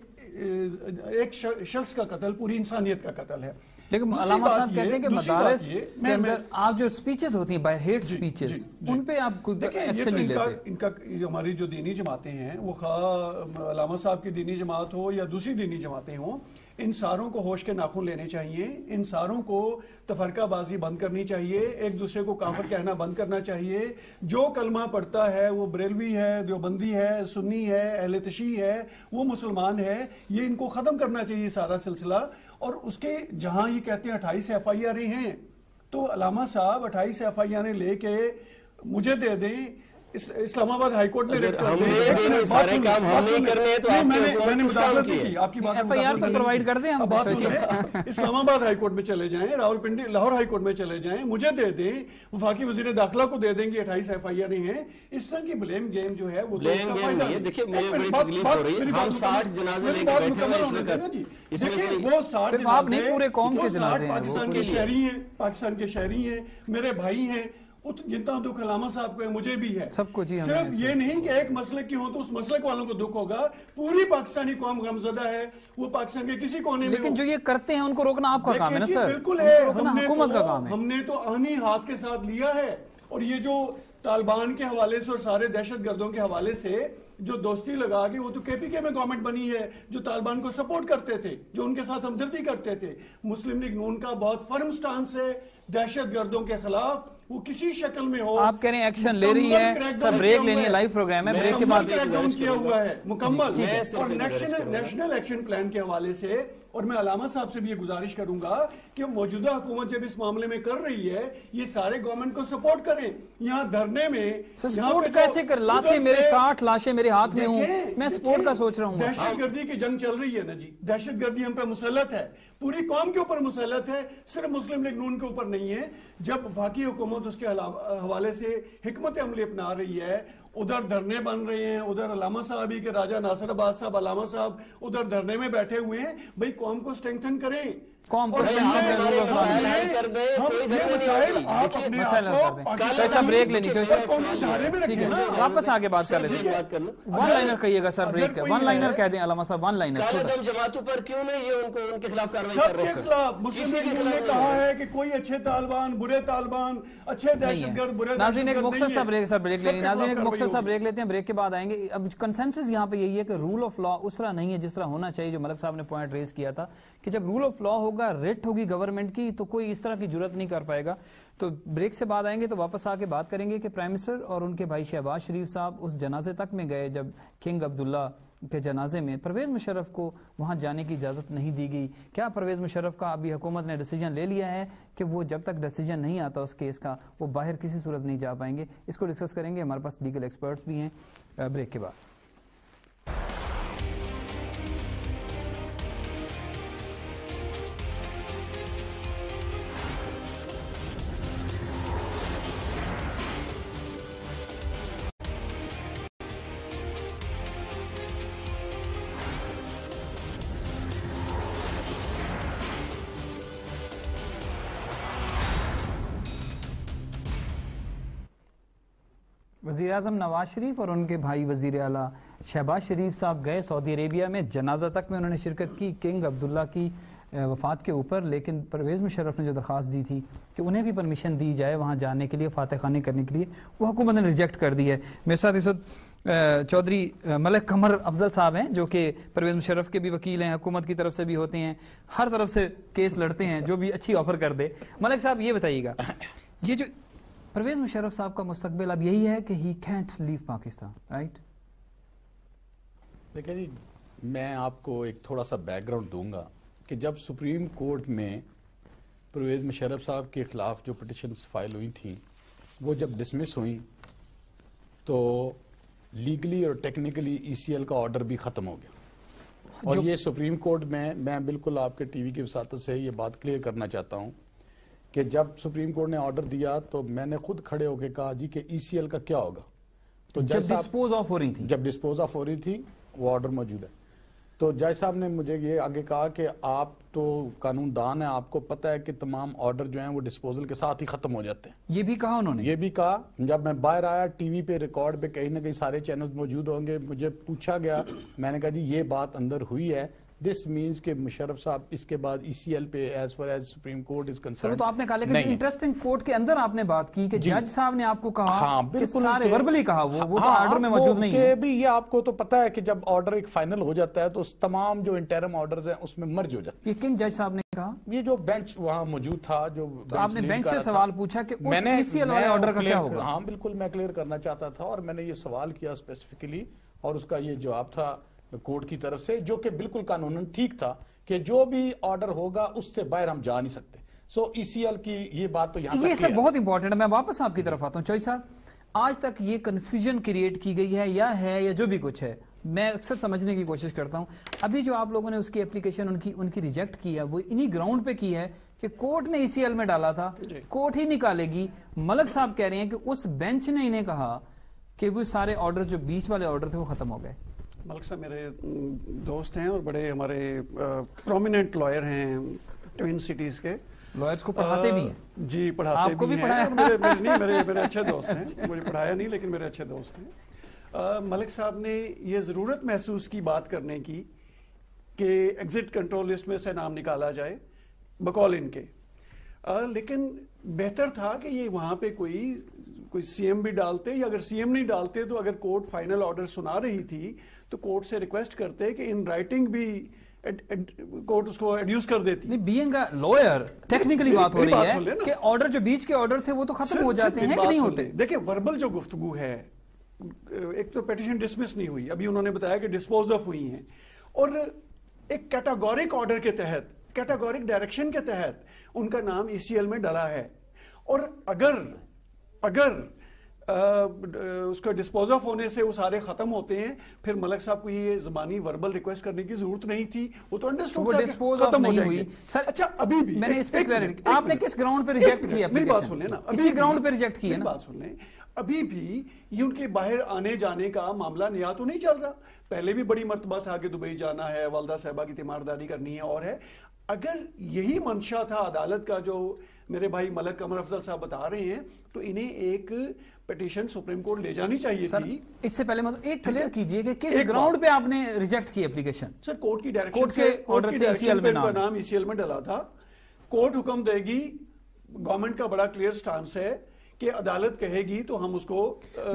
ایک شخص کا قتل پوری انسانیت کا قتل ہے۔ لیکن علامہ صاحب کہتے ہیں کہ مدارس کے اندر آپ جو سپیچز ہوتی ہیں بائی ہیٹ سپیچز، ان پہ آپ کوئی ایکشن نہیں لیتے؟ ان کا ہماری جو دینی جماعتیں ہیں، وہ خواہ علامہ صاحب کی دینی جماعت ہو یا دوسری دینی جماعتیں ہوں، ان ساروں کو ہوش کے ناخن لینے چاہیے، ان ساروں کو تفرقہ بازی بند کرنی چاہیے، ایک دوسرے کو کافر کہنا بند کرنا چاہیے۔ جو کلمہ پڑھتا ہے وہ بریلوی ہے، دیوبندی ہے، سنی ہے، اہل تشیع ہے، وہ مسلمان ہے، یہ ان کو ختم کرنا چاہیے سارا سلسلہ۔ اور اس کے جہاں یہ کہتے ہیں 28 FIR ہیں، تو علامہ صاحب 28 FIR لے کے مجھے دے دیں، اسلام آباد ہائی کورٹ میں ریٹ کر دیں، سارے کام ہم نہیں کرنے ہیں تو آپ میں نے مداخلت نہیں کی، آپ کی بات FIR تو پرووائڈ کر دیں ہم، بات سنیں، اسلام آباد ہائی کورٹ میں چلے جائیں، راولپنڈی لاہور ہائی کورٹ میں چلے جائیں، مجھے دے دیں، وفاقی وزیر داخلہ کو دے دیں گے 28 FIR ہیں۔ اس طرح کی بلیم گیم جو ہے وہ بلیم گیم نہیں ہے۔ دیکھیے مجھے بڑی تکلیف ہو رہی ہے، ہم 60 جنازے لے کے بیٹھے ہوئے اس وقت، اس میں وہ 60 جنازے پورے قوم کے جنازے ہیں، پاکستان کے شہری ہیں، پاکستان کے شہری ہیں، میرے بھائی ہیں، جتنا دکھ علامہ صاحب کو ہے مجھے بھی ہے، سب کو جی۔ صرف یہ نہیں کہ ایک مسلک کی ہوں تو اس مسلک والوں کو دکھ ہوگا، پوری پاکستانی قوم غمزدہ ہے، وہ پاکستان کے کسی کونے میں۔ لیکن جو یہ کرتے ہیں ان کو روکنا آپ کا کام ہے نا سر؟ بالکل ہے، حکومت کا کام ہے۔ ہم نے تو آہنی ہاتھ کے ساتھ لیا ہے، اور یہ جو طالبان کے حوالے سے اور سارے دہشت گردوں کے حوالے سے جو دوستی لگا گئی، وہ تو KPK میں گورنمنٹ بنی ہے جو طالبان کو سپورٹ کرتے تھے، جو ان کے ساتھ ہمدردی کرتے تھے۔ مسلم لیگ نون کا بہت فرم سٹانس ہے دہشت گردوں کے خلاف، وہ کسی شکل میں ہو۔ آپ کہہ رہے ہیں ایکشن لے رہی ہے سر، بریک لینی ہے، لائیو پروگرام ہے، بریک کے بعد کیا ہوا ہے مکمل، اور نیشنل ایکشن پلان کے حوالے سے۔ اور میں علامہ صاحب سے بھی یہ گزارش کروں گا کہ موجودہ حکومت جب اس معاملے میں کر رہی ہے، یہ سارے گورنمنٹ کو سپورٹ کریں۔ یہاں دھرنے میں سپورٹ کیسے کر، لاشیں میرے 60 لاشیں میرے ہاتھ میں ہوں، میں سپورٹ کا سوچ رہا ہوں۔ دہشت گردی کی جنگ چل رہی ہے نا جی، دہشت گردی ہم پہ مسلط ہے، پوری قوم کے اوپر مسلط ہے، صرف مسلم لیگ نون کے اوپر نہیں ہے۔ جب وفاقی حکومت اس کے حوالے سے حکمت عملی اپنا رہی ہے، ادھر دھرنے بن رہے ہیں, ادھر علامہ صاحب ہی کے راجہ ناصر آباد صاحب, علامہ صاحب ادھر دھرنے میں بیٹھے ہوئے ہیں. بھئی قوم کو اسٹرینتھن کریں, قوم کو بریک لینی چاہیے. واپس آگے بات کر لیتے ہیں. ون لائنر کہیے گا سر, بریک ون لائنر کہہ دیں علامہ صاحب, ون لائنر. جماعتوں پر کیوں نہیں یہ ان کے خلاف کارروائی سب کر رہے کے خلاف مسلم لیگ نے کہا ہے کہ کوئی اچھے طالبان, برے طالبان, اچھے دہشت گرد, برے ناظرین ایک دہشت مختصر گرد سا بریک سر بریک لیں, ناظرین ایک مختصر سا نہیں بریک لیتے ہیں, بریک کے بعد آئیں گے. اب کنسنسس یہاں پہ یہی ہے کہ رول آف لا اس طرح نہیں ہے جس طرح ہونا چاہیے, جو ملک صاحب نے پوائنٹ ریز کیا تھا کہ جب رول آف لا ہوگا, ریٹ ہوگی گورنمنٹ کی, تو کوئی اس طرح کی جرات نہیں کر پائے گا. تو بریک سے بعد آئیں گے تو واپس آ کے بات کریں گے کہ پرائم منسٹر اور ان کے بھائی شہباز شریف صاحب اس جنازے تک میں گئے جب کنگ عبداللہ کے جنازے میں پرویز مشرف کو وہاں جانے کی اجازت نہیں دی گئی. کیا پرویز مشرف کا ابھی حکومت نے ڈیسیجن لے لیا ہے کہ وہ جب تک ڈیسیجن نہیں آتا اس کیس کا وہ باہر کسی صورت نہیں جا پائیں گے؟ اس کو ڈسکس کریں گے, ہمارے پاس لیگل ایکسپرٹس بھی ہیں بریک کے بعد. وزیر اعظم نواز شریف اور ان کے بھائی وزیر اعلیٰ شہباز شریف صاحب گئے سعودی عربیہ میں, جنازہ تک میں انہوں نے شرکت کی کنگ عبداللہ کی وفات کے اوپر, لیکن پرویز مشرف نے جو درخواست دی تھی کہ انہیں بھی پرمیشن دی جائے وہاں جانے کے لیے, فاتح خانی کرنے کے لیے, وہ حکومت نے ریجیکٹ کر دی ہے. میرے ساتھ اس وقت چودھری ملک قمر افضل صاحب ہیں جو کہ پرویز مشرف کے بھی وکیل ہیں, حکومت کی طرف سے بھی ہوتے ہیں, ہر طرف سے کیس لڑتے ہیں, جو بھی اچھی آفر کر دے. ملک صاحب یہ بتائیے گا, یہ جو پرویز مشرف صاحب کا مستقبل اب یہی ہے کہ he can't leave Pakistan, right? دیکھیں جی, میں آپ کو ایک تھوڑا سا بیک گراؤنڈ دوں گا کہ جب سپریم کورٹ میں پرویز مشرف صاحب کے خلاف جو پٹیشنز فائل ہوئی تھیں وہ جب ڈسمس ہوئیں تو لیگلی اور ٹیکنیکلی ای سی ایل کا آرڈر بھی ختم ہو گیا. اور یہ سپریم کورٹ میں بالکل آپ کے ٹی وی کی وساطت سے یہ بات کلیئر کرنا چاہتا ہوں کہ جب سپریم کورٹ نے آرڈر دیا تو میں نے خود کھڑے ہو کے کہا جی کہ ای سی ایل کا کیا ہوگا. تو جب ڈسپوز آف ہو رہی تھی وہ آرڈر موجود ہے. تو جج صاحب نے مجھے یہ آگے کہا کہ آپ تو قانون دان ہیں, آپ کو پتہ ہے کہ تمام آرڈر جو ہیں وہ ڈسپوزل کے ساتھ ہی ختم ہو جاتے ہیں. یہ بھی کہا انہوں نے, یہ بھی کہا. جب میں باہر آیا ٹی وی پہ ریکارڈ پہ کہیں نہ کہیں سارے چینلز موجود ہوں گے, مجھے پوچھا گیا, میں نے کہا جی یہ بات اندر ہوئی ہے. دس مینز کہ مشرف صاحب اس کے بعد ای سی ایل پہ as far as supreme court is concerned. تو آپ نے کہا لیکن انٹرسٹنگ کورٹ کے اندر آپ نے بات کی کہ جج صاحب نے آپ کو کہا کہ سارے وربلی کہا وہ تو آرڈر میں موجود نہیں ہے. بھی یہ آپ کو تو پتا ہے کہ جب آرڈر ایک فائنل ہو جاتا ہے تو تمام جو انٹرم آرڈرز ہیں اس میں مرج ہو جاتے ہیں. یہ کنگ جج صاحب نے کہا, یہ جو بینچ وہاں موجود تھا, جو آپ نے بینچ سے سوال پوچھا کہ اس ای سی ایل والے آرڈر کا کیا ہوگا. ہاں بالکل, میں کلیئر کرنا چاہتا تھا اور میں نے یہ سوال کیا اسپیسیفکلی, اور اس کا یہ جواب تھا کورٹ کی طرف سے جو کہ بالکل قانوناً ٹھیک تھا کہ جو بھی آرڈر ہوگا اس سے باہر ہم جا نہیں سکتے. سو ای سی ایل کی یہ بات تو یہاں یہ سب بہت امپورٹنٹ ہے. میں واپس آپ کی طرف آتا ہوں. چوئی صاحب, آج تک یہ کنفیوژن کریٹ کی گئی ہے یا جو بھی کچھ ہے, میں اکثر سمجھنے کی کوشش کرتا ہوں. ابھی جو آپ لوگوں نے اس کی اپلیکیشن ان کی ریجیکٹ کی ہے وہ انہی گراؤنڈ پہ کی ہے کہ کورٹ نے ای سی ایل میں ڈالا تھا, کورٹ ہی نکالے گی. ملک صاحب کہہ رہے ہیں کہ اس بینچ نے انہیں کہا کہ وہ سارے آرڈر جو بیچ والے آرڈر تھے وہ ختم ہو گئے. ملک صاحب میرے دوست ہیں اور بڑے ہمارے پرومیننٹ لائر ہیں ٹوین سٹیز کے. لائرز کو پڑھاتے بھی ہیں؟ جی پڑھاتے بھی ہیں. میرے اچھے دوست ہیں, مجھے پڑھایا نہیں لیکن میرے اچھے دوست ہیں. ملک صاحب نے یہ ضرورت محسوس کی بات کرنے کی کہ ایگزٹ کنٹرول لسٹ میں سے نام نکالا جائے بقول ان کے, لیکن بہتر تھا کہ یہ وہاں پہ کوئی سی ایم بھی ڈالتے, یا اگر سی ایم نہیں ڈالتے تو اگر کورٹ فائنل آرڈر سنا رہی تھی تو کورٹ سے ریکویسٹ کرتے کہ ان رائٹنگ بھی کورٹ اس کو ایڈیوس کر دیتی. نہیں, بینگ اے لوئر ٹیکنیکلی بات ہو رہی ہے کہ آرڈر جو بیچ کے آرڈر تھے وہ تو ختم ہو جاتے ہیں کہ نہیں ہوتے. دیکھیں وربل جو گفتگو ہے, ایک تو پیٹیشن ڈسمس نہیں ہوئی, ابھی انہوں نے بتایا کہ ڈسپوز آف ہوئی ہیں, اور ایک کیٹاگورک آرڈر کے تحت, کیٹاگورک ڈائریکشن کے تحت ان کا نام ای سی ایل میں ڈلا ہے. اور اگر اس کو ڈسپوز آف ہونے سے وہ سارے ختم ہوتے ہیں, پھر ملک صاحب کو یہ زبانی وربل ریکویسٹ کرنے کی ضرورت نہیں تھی, وہ تو انڈرسٹوڈ تھا کہ ختم ہو جائیں گے. اچھا ابھی بھی میں نے اس پہ کلیئرٹی, آپ نے کس گراؤنڈ پہ ریجیکٹ کیا؟ میری بات سن لیں نا, اسی گراؤنڈ پہ ریجیکٹ کیا. بات سن لیں, ابھی بھی یہ ان کے باہر آنے جانے کا معاملہ نیا تو نہیں چل رہا. پہلے بھی بڑی مرتبہ تھا کہ دبئی جانا ہے, والدہ صاحبہ کی تیمارداری کرنی ہے اور ہے. اگر یہی منشا تھا عدالت کا جو میرے بھائی ملک قمر افضل صاحب بتا رہے ہیں, تو انہیں ایک پٹیشن سپریم کورٹ لے جانی چاہیے تھی. اس سے پہلے ایک کلیئر کیجئے کہ کس گراؤنڈ پہ آپ نے ریجیکٹ کی اپلیکیشن؟ سر کورٹ کی ڈائریکشن سے نام ECL میں ڈلا تھا. کورٹ حکم دے گی, گورنمنٹ کا بڑا کلیئر سٹانس ہے کہ عدالت کہے گی تو ہم اس کو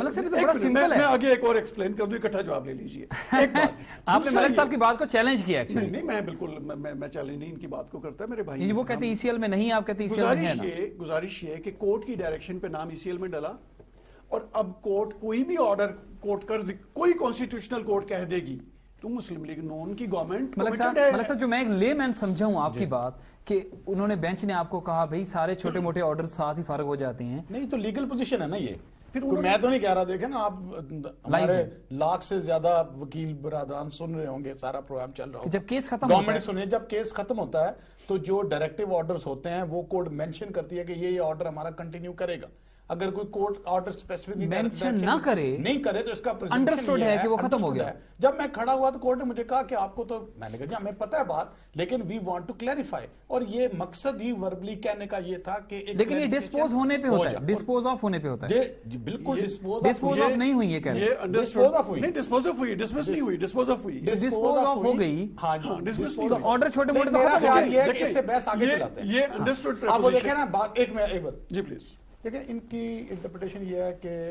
میں آگے ایک اور ایکسپلین کر دوں, اکٹھا جواب لے لیجئے. ایک بات آپ نے ملک صاحب کی بات کو چیلنج کیا. نہیں میں بالکل میں چیلنج نہیں ان کی بات کو کرتا میرے بھائی. وہ کہتے ہیں ECL میں نہیں, آپ کہتے ہیں ECL میں ہے. گزارش یہ کہ کورٹ کی ڈائریکشن پہ نام ECL میں ڈلا, اور اب کورٹ کوئی بھی آرڈر کورٹ کر کوئی کانسٹیٹیوشنل کورٹ کہہ دے گی تو مسلم لیگ نون کی گورنمنٹ. ملک صاحب جو میں ایک لے مین سمجھا ہوں آپ کی بات کہ انہوں نے بینچ نے آپ کو کہا بھئی سارے چھوٹے موٹے آرڈر ساتھ ہی فارغ ہو جاتے ہیں. نہیں تو لیگل پوزیشن ہے نا یہ. میں تو نہیں کہہ رہا, دیکھیں نا آپ ہمارے لاکھ سے زیادہ وکیل برادران سن رہے ہوں گے, سارا پروگرام چل رہا ہوگا. جب کیس ختم گورنمنٹ سنیے, جب کیس ختم ہوتا ہے تو جو ڈائریکٹیو آرڈرز ہوتے ہیں وہ کورٹ مینشن کرتی ہے کہ یہ آرڈر ہمارا کنٹینیو کرے گا. اگر کوئی کورٹ آرڈر اسپیسیفکلی مینشن نہ کرے, نہیں کرے تو اس کا انڈرسٹوڈ ہے کہ وہ ختم ہو گیا. جب میں کھڑا ہوا تو کورٹ نے مجھے کہا کہ آپ کو تو, میں نے کہا جی ہمیں پتہ ہے بات, لیکن وی وانٹ ٹو کلیریفائی. اور یہ مقصد ہی وربلی کہنے کا یہ تھا کہ لیکن یہ ڈسپوز ہونے پہ ہوتا ہے, ڈسپوز آف ہونے پہ ہوتا ہے. بالکل ڈسپوز آف نہیں ہوئی, یہ کہہ رہے ہیں ڈسپوز آف ہوئی, نہیں ڈسپوز آف ہوئی, ڈسمس نہیں ہوئی, ڈسپوز آف ہوئی, ڈسپوز آف ہو گئی. ہاں جی, آرڈر چھوٹے موٹے تو ختم ہو گئے. اس سے بحث آگے چلاتے ہیں. یہ انڈرسٹوڈ آپ وہ دیکھیں نا بات, ایک بات جی پلیز. دیکھیں ان کی انٹرپریٹیشن یہ ہے کہ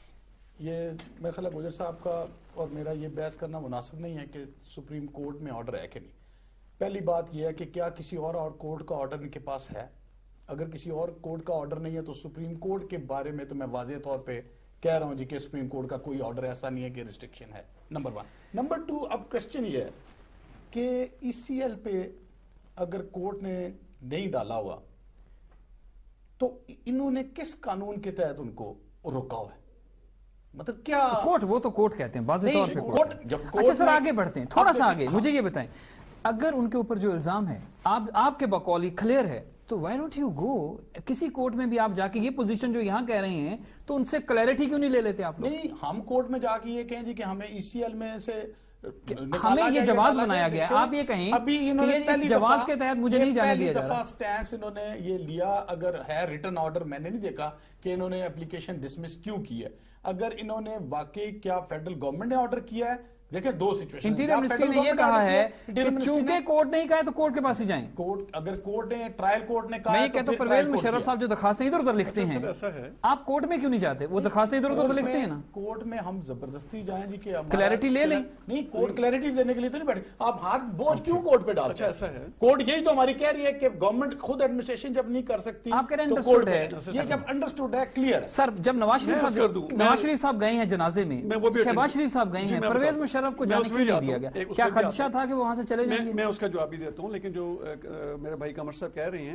یہ میرا خیال ہے گجر صاحب کا اور میرا یہ بحث کرنا مناسب نہیں ہے کہ سپریم کورٹ میں آرڈر ہے کہ نہیں. پہلی بات یہ ہے کہ کیا کسی اور کورٹ کا آرڈر ان کے پاس ہے. اگر کسی اور کورٹ کا آرڈر نہیں ہے تو سپریم کورٹ کے بارے میں تو میں واضح طور پہ کہہ رہا ہوں جی کہ سپریم کورٹ کا کوئی آرڈر ایسا نہیں ہے کہ ریسٹرکشن ہے. نمبر 1. نمبر 2, اب کوسچن یہ ہے کہ ECL پہ اگر کورٹ نے نہیں ڈالا ہوا تو انہوں نے کس قانون کے تحت ان کو روکا ہوا ہے؟ مطلب کیا کورٹ, وہ تو کورٹ کہتے ہیں واضح طور پہ. اچھا سر آگے بڑھتے ہیں تھوڑا سا آگے, مجھے یہ بتائیں اگر ان کے اوپر جو الزام ہے آپ کے بقول کلیئر ہے تو why don't you go کسی کورٹ میں بھی آپ جا کے یہ پوزیشن جو یہاں کہہ رہے ہیں تو ان سے کلیئرٹی کیوں نہیں لے لیتے آپ لوگ؟ نہیں, ہم کورٹ میں جا کے یہ کہیں جی کہ ہمیں ECL میں سے ہمیں یہ جواز بنایا گیا ہے, آپ یہ کہیں ابھی انہوں نے کہ جواز کے تحت مجھے نہیں جانے دیا جا رہا. سٹینس انہوں نے یہ لیا, اگر ہے ریٹن آرڈر میں نے نہیں دیکھا کہ انہوں نے اپلیکیشن ڈسمس کیوں کی ہے. اگر انہوں نے واقعی کیا فیڈرل گورنمنٹ نے آرڈر کیا ہے, دیکھیں دو سچویشن. انٹیریئر منسٹری نے یہ کہا ہے کہ چونکہ کورٹ نہیں کہا ہے تو کورٹ کے پاس ہی جائیں. اگر کورٹ نے ٹرائل کورٹ نے کہا, میں یہ کہتا ہوں پرویز مشرف صاحب جو درخواستیں ادھر ادھر لکھتے ہیں آپ کورٹ میں کیوں نہیں جاتے؟ وہ درخواستیں ادھر ادھر لکھتے ہیں نا. کورٹ میں ہم زبردستی جائیں جی کہ کلیئرٹی لے لیں. نہیں, کورٹ کلیئرٹی دینے کے لیے تو نہیں بیٹھے آپ, ہاتھ بوجھ کیوں کورٹ پہ ڈالتے ہیں؟ ایسا ہے کورٹ یہی تو ہماری کہہ رہی ہے کہ گورنمنٹ خود ایڈمنسٹریشن جب نہیں کر سکتی آپ کہہ رہے ہیں انڈرسٹوڈ ہے, یہ جب انڈرسٹوڈ ہے کلیئر ہے. سر جب نواز شریف صاحب گئے ہیں جنازے میں, شہباز شریف صاحب گئے ہیں, پرویز مشرف کو جانے کے لیے دیا گیا, کیا خدشہ تھا کہ وہاں سے چلے جائیں گے؟ میں اس کا جواب بھی دیتا ہوں, لیکن جو میرے بھائی قمر صاحب کہہ رہے ہیں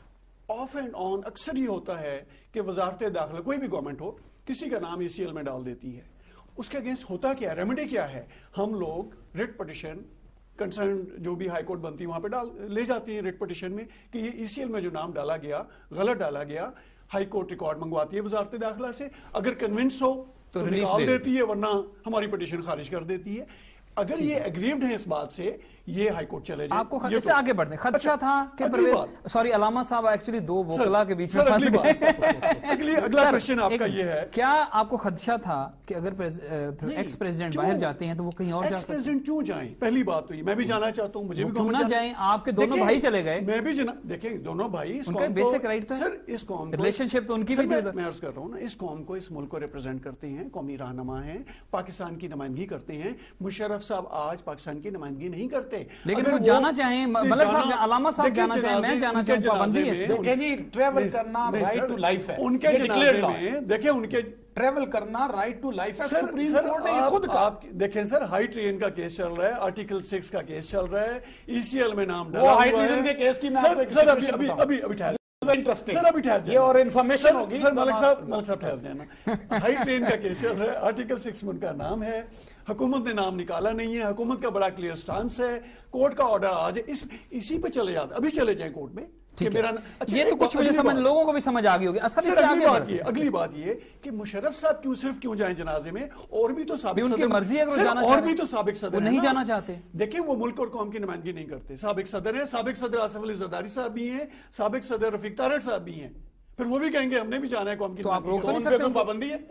آف اینڈ آن اکثر یہ ہوتا ہے کہ وزارت داخلہ کوئی بھی گورنمنٹ ہو کسی کا نام ECL میں ڈال دیتی ہے. اس کے اگینسٹ ہوتا کیا ہے, ریمیڈی کیا ہے؟ ہم لوگ ریٹ پٹیشن کنسرن جو بھی ہائی کورٹ بنتی ہے وہاں پہ لے جاتی ہیں ریٹ پٹیشن میں کہ یہ ECL میں جو نام ڈالا گیا غلط ڈالا گیا. ہائی کورٹ ریکارڈ منگواتی ہے وزارت داخلہ سے, اگر کنونس ہو تو نکال دیتی ہے, ورنہ ہماری پٹیشن خارج کر دیتی ہے. اگر یہ اگریوڈ ہیں اس بات سے یہ ہائی کورٹ چلے جائیں. آپ کو خدشہ سے آگے بڑھتے ہیں, خدشہ تھا کہ سوری علامہ صاحب ایکچولی دو وکلا کے بیچ میں پھنس گئے. اگلا کوسچن آپ کا یہ ہے, کیا آپ کو خدشہ تھا کہ اگر ایکس پریزیڈنٹ باہر جاتے ہیں تو وہ کہیں اور جا سکتے ہیں؟ ایکس پریزیڈنٹ کیوں جائیں؟ پہلی بات تو یہ, میں بھی جانا چاہتا ہوں, مجھے بھی کیوں نہ جائیں, آپ کے دونوں بھائی چلے گئے. میں بھی دیکھیں دونوں بھائی, ان کا بیسک رائٹ تھا سر, اس قوم کو ریلیشن شپ تو ان کی بھی تھی. میں عرض کر رہا ہوں نا, اس قوم کو اس ملک کو ریپرزینٹ کرتے ہیں, قومی رہنما ہیں, پاکستان کی نمائندگی کرتے ہیں. مشرف صاحب آج پاکستان کی نمائندگی نہیں کرتے, لیکن وہ جانا چاہیں, ملک صاحب علامہ صاحب جانا چاہیں, میں جانا چاہوں, پابندی ہے. دیکھیں جی ٹریول کرنا رائٹ ٹو لائف ہے ان کے جنازے میں, دیکھیں ان کے ٹریول کرنا رائٹ ٹو لائف ہے. سپریم کورٹ نے خود کہا. دیکھیں سر, ہائی ٹرین کا کیس چل رہا ہے, آرٹیکل 6 کا کیس چل رہا ہے, ECL میں نام ڈالا ہوا ہے. وہ ہائی ٹرین کے کیس کی میں آپ کو ابھی ٹھہر سر, ابھی ٹھہر یہ اور انفارمیشن ہوگی. سر ملک صاحب ٹھہر جانا. ہائی ٹرین کا کیس چل رہا ہے, آرٹیکل 6 میں ان کا نام ہے, حکومت نے نام نکالا نہیں ہے, حکومت کا بڑا کلیئر سٹانس ہے, کورٹ کا آرڈر آج اسی پہ چلے جاتا. ابھی چلے جائیں کورٹ میں, کہ میرا یہ تو کچھ مجھے سمجھ, لوگوں کو بھی سمجھ آ گئی ہوگی. اگلی بات یہ کہ مشرف صاحب کیوں جائیں جنازے میں, اور بھی تو سابق صدر, مرضی ہے اور بھی تو سابق صدر نہیں جانا چاہتے. دیکھیں وہ ملک اور قوم کی نمائندگی نہیں کرتے. سابق صدر ہیں, سابق صدر آصف علی زرداری صاحب بھی ہیں, سابق صدر رفیق تارڑ صاحب بھی ہیں. پھر وہ بھی کہیں گے ہم نے بھی جانا ہے قوم کی نمائندگی. پابندی ہے,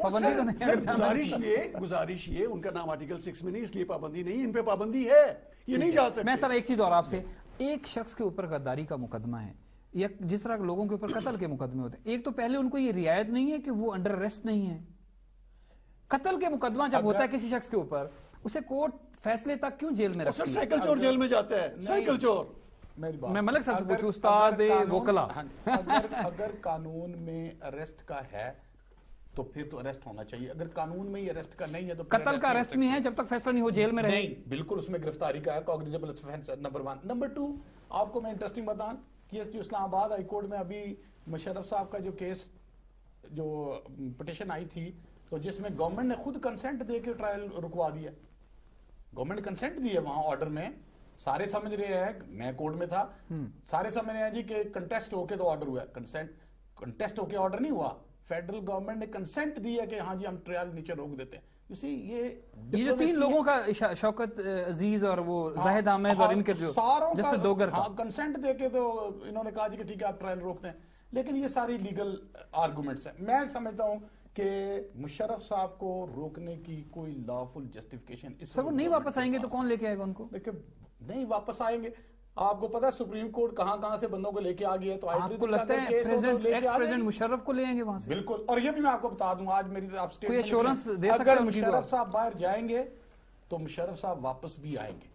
گزارش یہ ان کا نام آرٹیکل 6 میں نہیں, اس لیے پابندی نہیں, ان پہ پابندی ہے, یہ نہیں جا سکتے. میں سر ایک چیز اور آپ سے, ایک شخص کے اوپر غداری کا مقدمہ ہے یا جس طرح لوگوں کے اوپر قتل کے مقدمے ہوتے ہیں, ایک تو پہلے ان کو یہ رعایت نہیں ہے کہ وہ انڈر اریسٹ نہیں ہے. قتل کے مقدمہ جب ہوتا ہے کسی شخص کے اوپر, اسے کورٹ فیصلے تک کیوں جیل میں رکھتی ہے؟ سائیکل چور جیل میں جاتا ہے, سائیکل چور. میں ملک صاحب سے پوچھوں, استاد وکلا, اگر قانون میں اریسٹ کا ہے تو پھر تو اریسٹ ہونا چاہیے. اگر قانون میں ہی اریسٹ کا نہیں ہے تو قتل کا اریسٹ نہیں ہے جب تک فیصلہ نہیں ہو جیل میں رہے. نہیں, بالکل اس میں گرفتاری کا ہے, کوگنیزیبل offense نمبر 1. نمبر 2, آپ کو میں انٹرسٹنگ بتاؤں کہ جو اسلام آباد ہائی کورٹ میں ابھی مشرف صاحب کا جو کیس, جو پٹیشن آئی تھی, تو جس میں گورنمنٹ نے خود کنسنٹ دے کے ٹرائل رکوا دیا. گورنمنٹ نے کنسنٹ دی ہے وہاں آرڈر میں, سارے سمجھ رہے ہیں, میں کورٹ میں تھا, سارے سمجھ رہے ہیں جی کہ کنٹیسٹ ہو کے تو آرڈر ہوا ہے. کنٹیسٹ ہو کے آرڈر نہیں ہوا, فیڈرل گورنمنٹ نے کنسنٹ دی ہے کہ ہاں جی ہم ٹرائل نیچے روک دیتے ہیں. یہ جو 3 لوگوں کا, شوکت عزیز اور وہ زاہد احمد اور ان کے جو جس سے دوگر کا کنسنٹ دے کے تو انہوں نے کہا جی کہ ٹھیک ہے آپ ٹرائل روکتے ہیں. لیکن یہ ساری لیگل آرگومنٹس ہیں. میں سمجھتا ہوں کہ مشرف صاحب کو روکنے کی کوئی لافل جسٹیفیکیشن اس سر, وہ نہیں واپس آئیں گے تو کون لے کے آئے گا ان کو؟ دیکھیں نہیں واپس آئیں گے, آپ کو پتا سپریم کورٹ کہاں سے بندوں کو لے کے آ گیا ہے, تو آپ کو لگتا ہے ایکس پریزیڈنٹ مشرف کو لے آئیں گے وہاں سے؟ بالکل. اور یہ بھی میں آپ کو بتا دوں, آج میری آپ کوئی ایشورنس دے سکتے ہیں اگر مشرف صاحب باہر جائیں گے تو مشرف صاحب واپس بھی آئیں گے.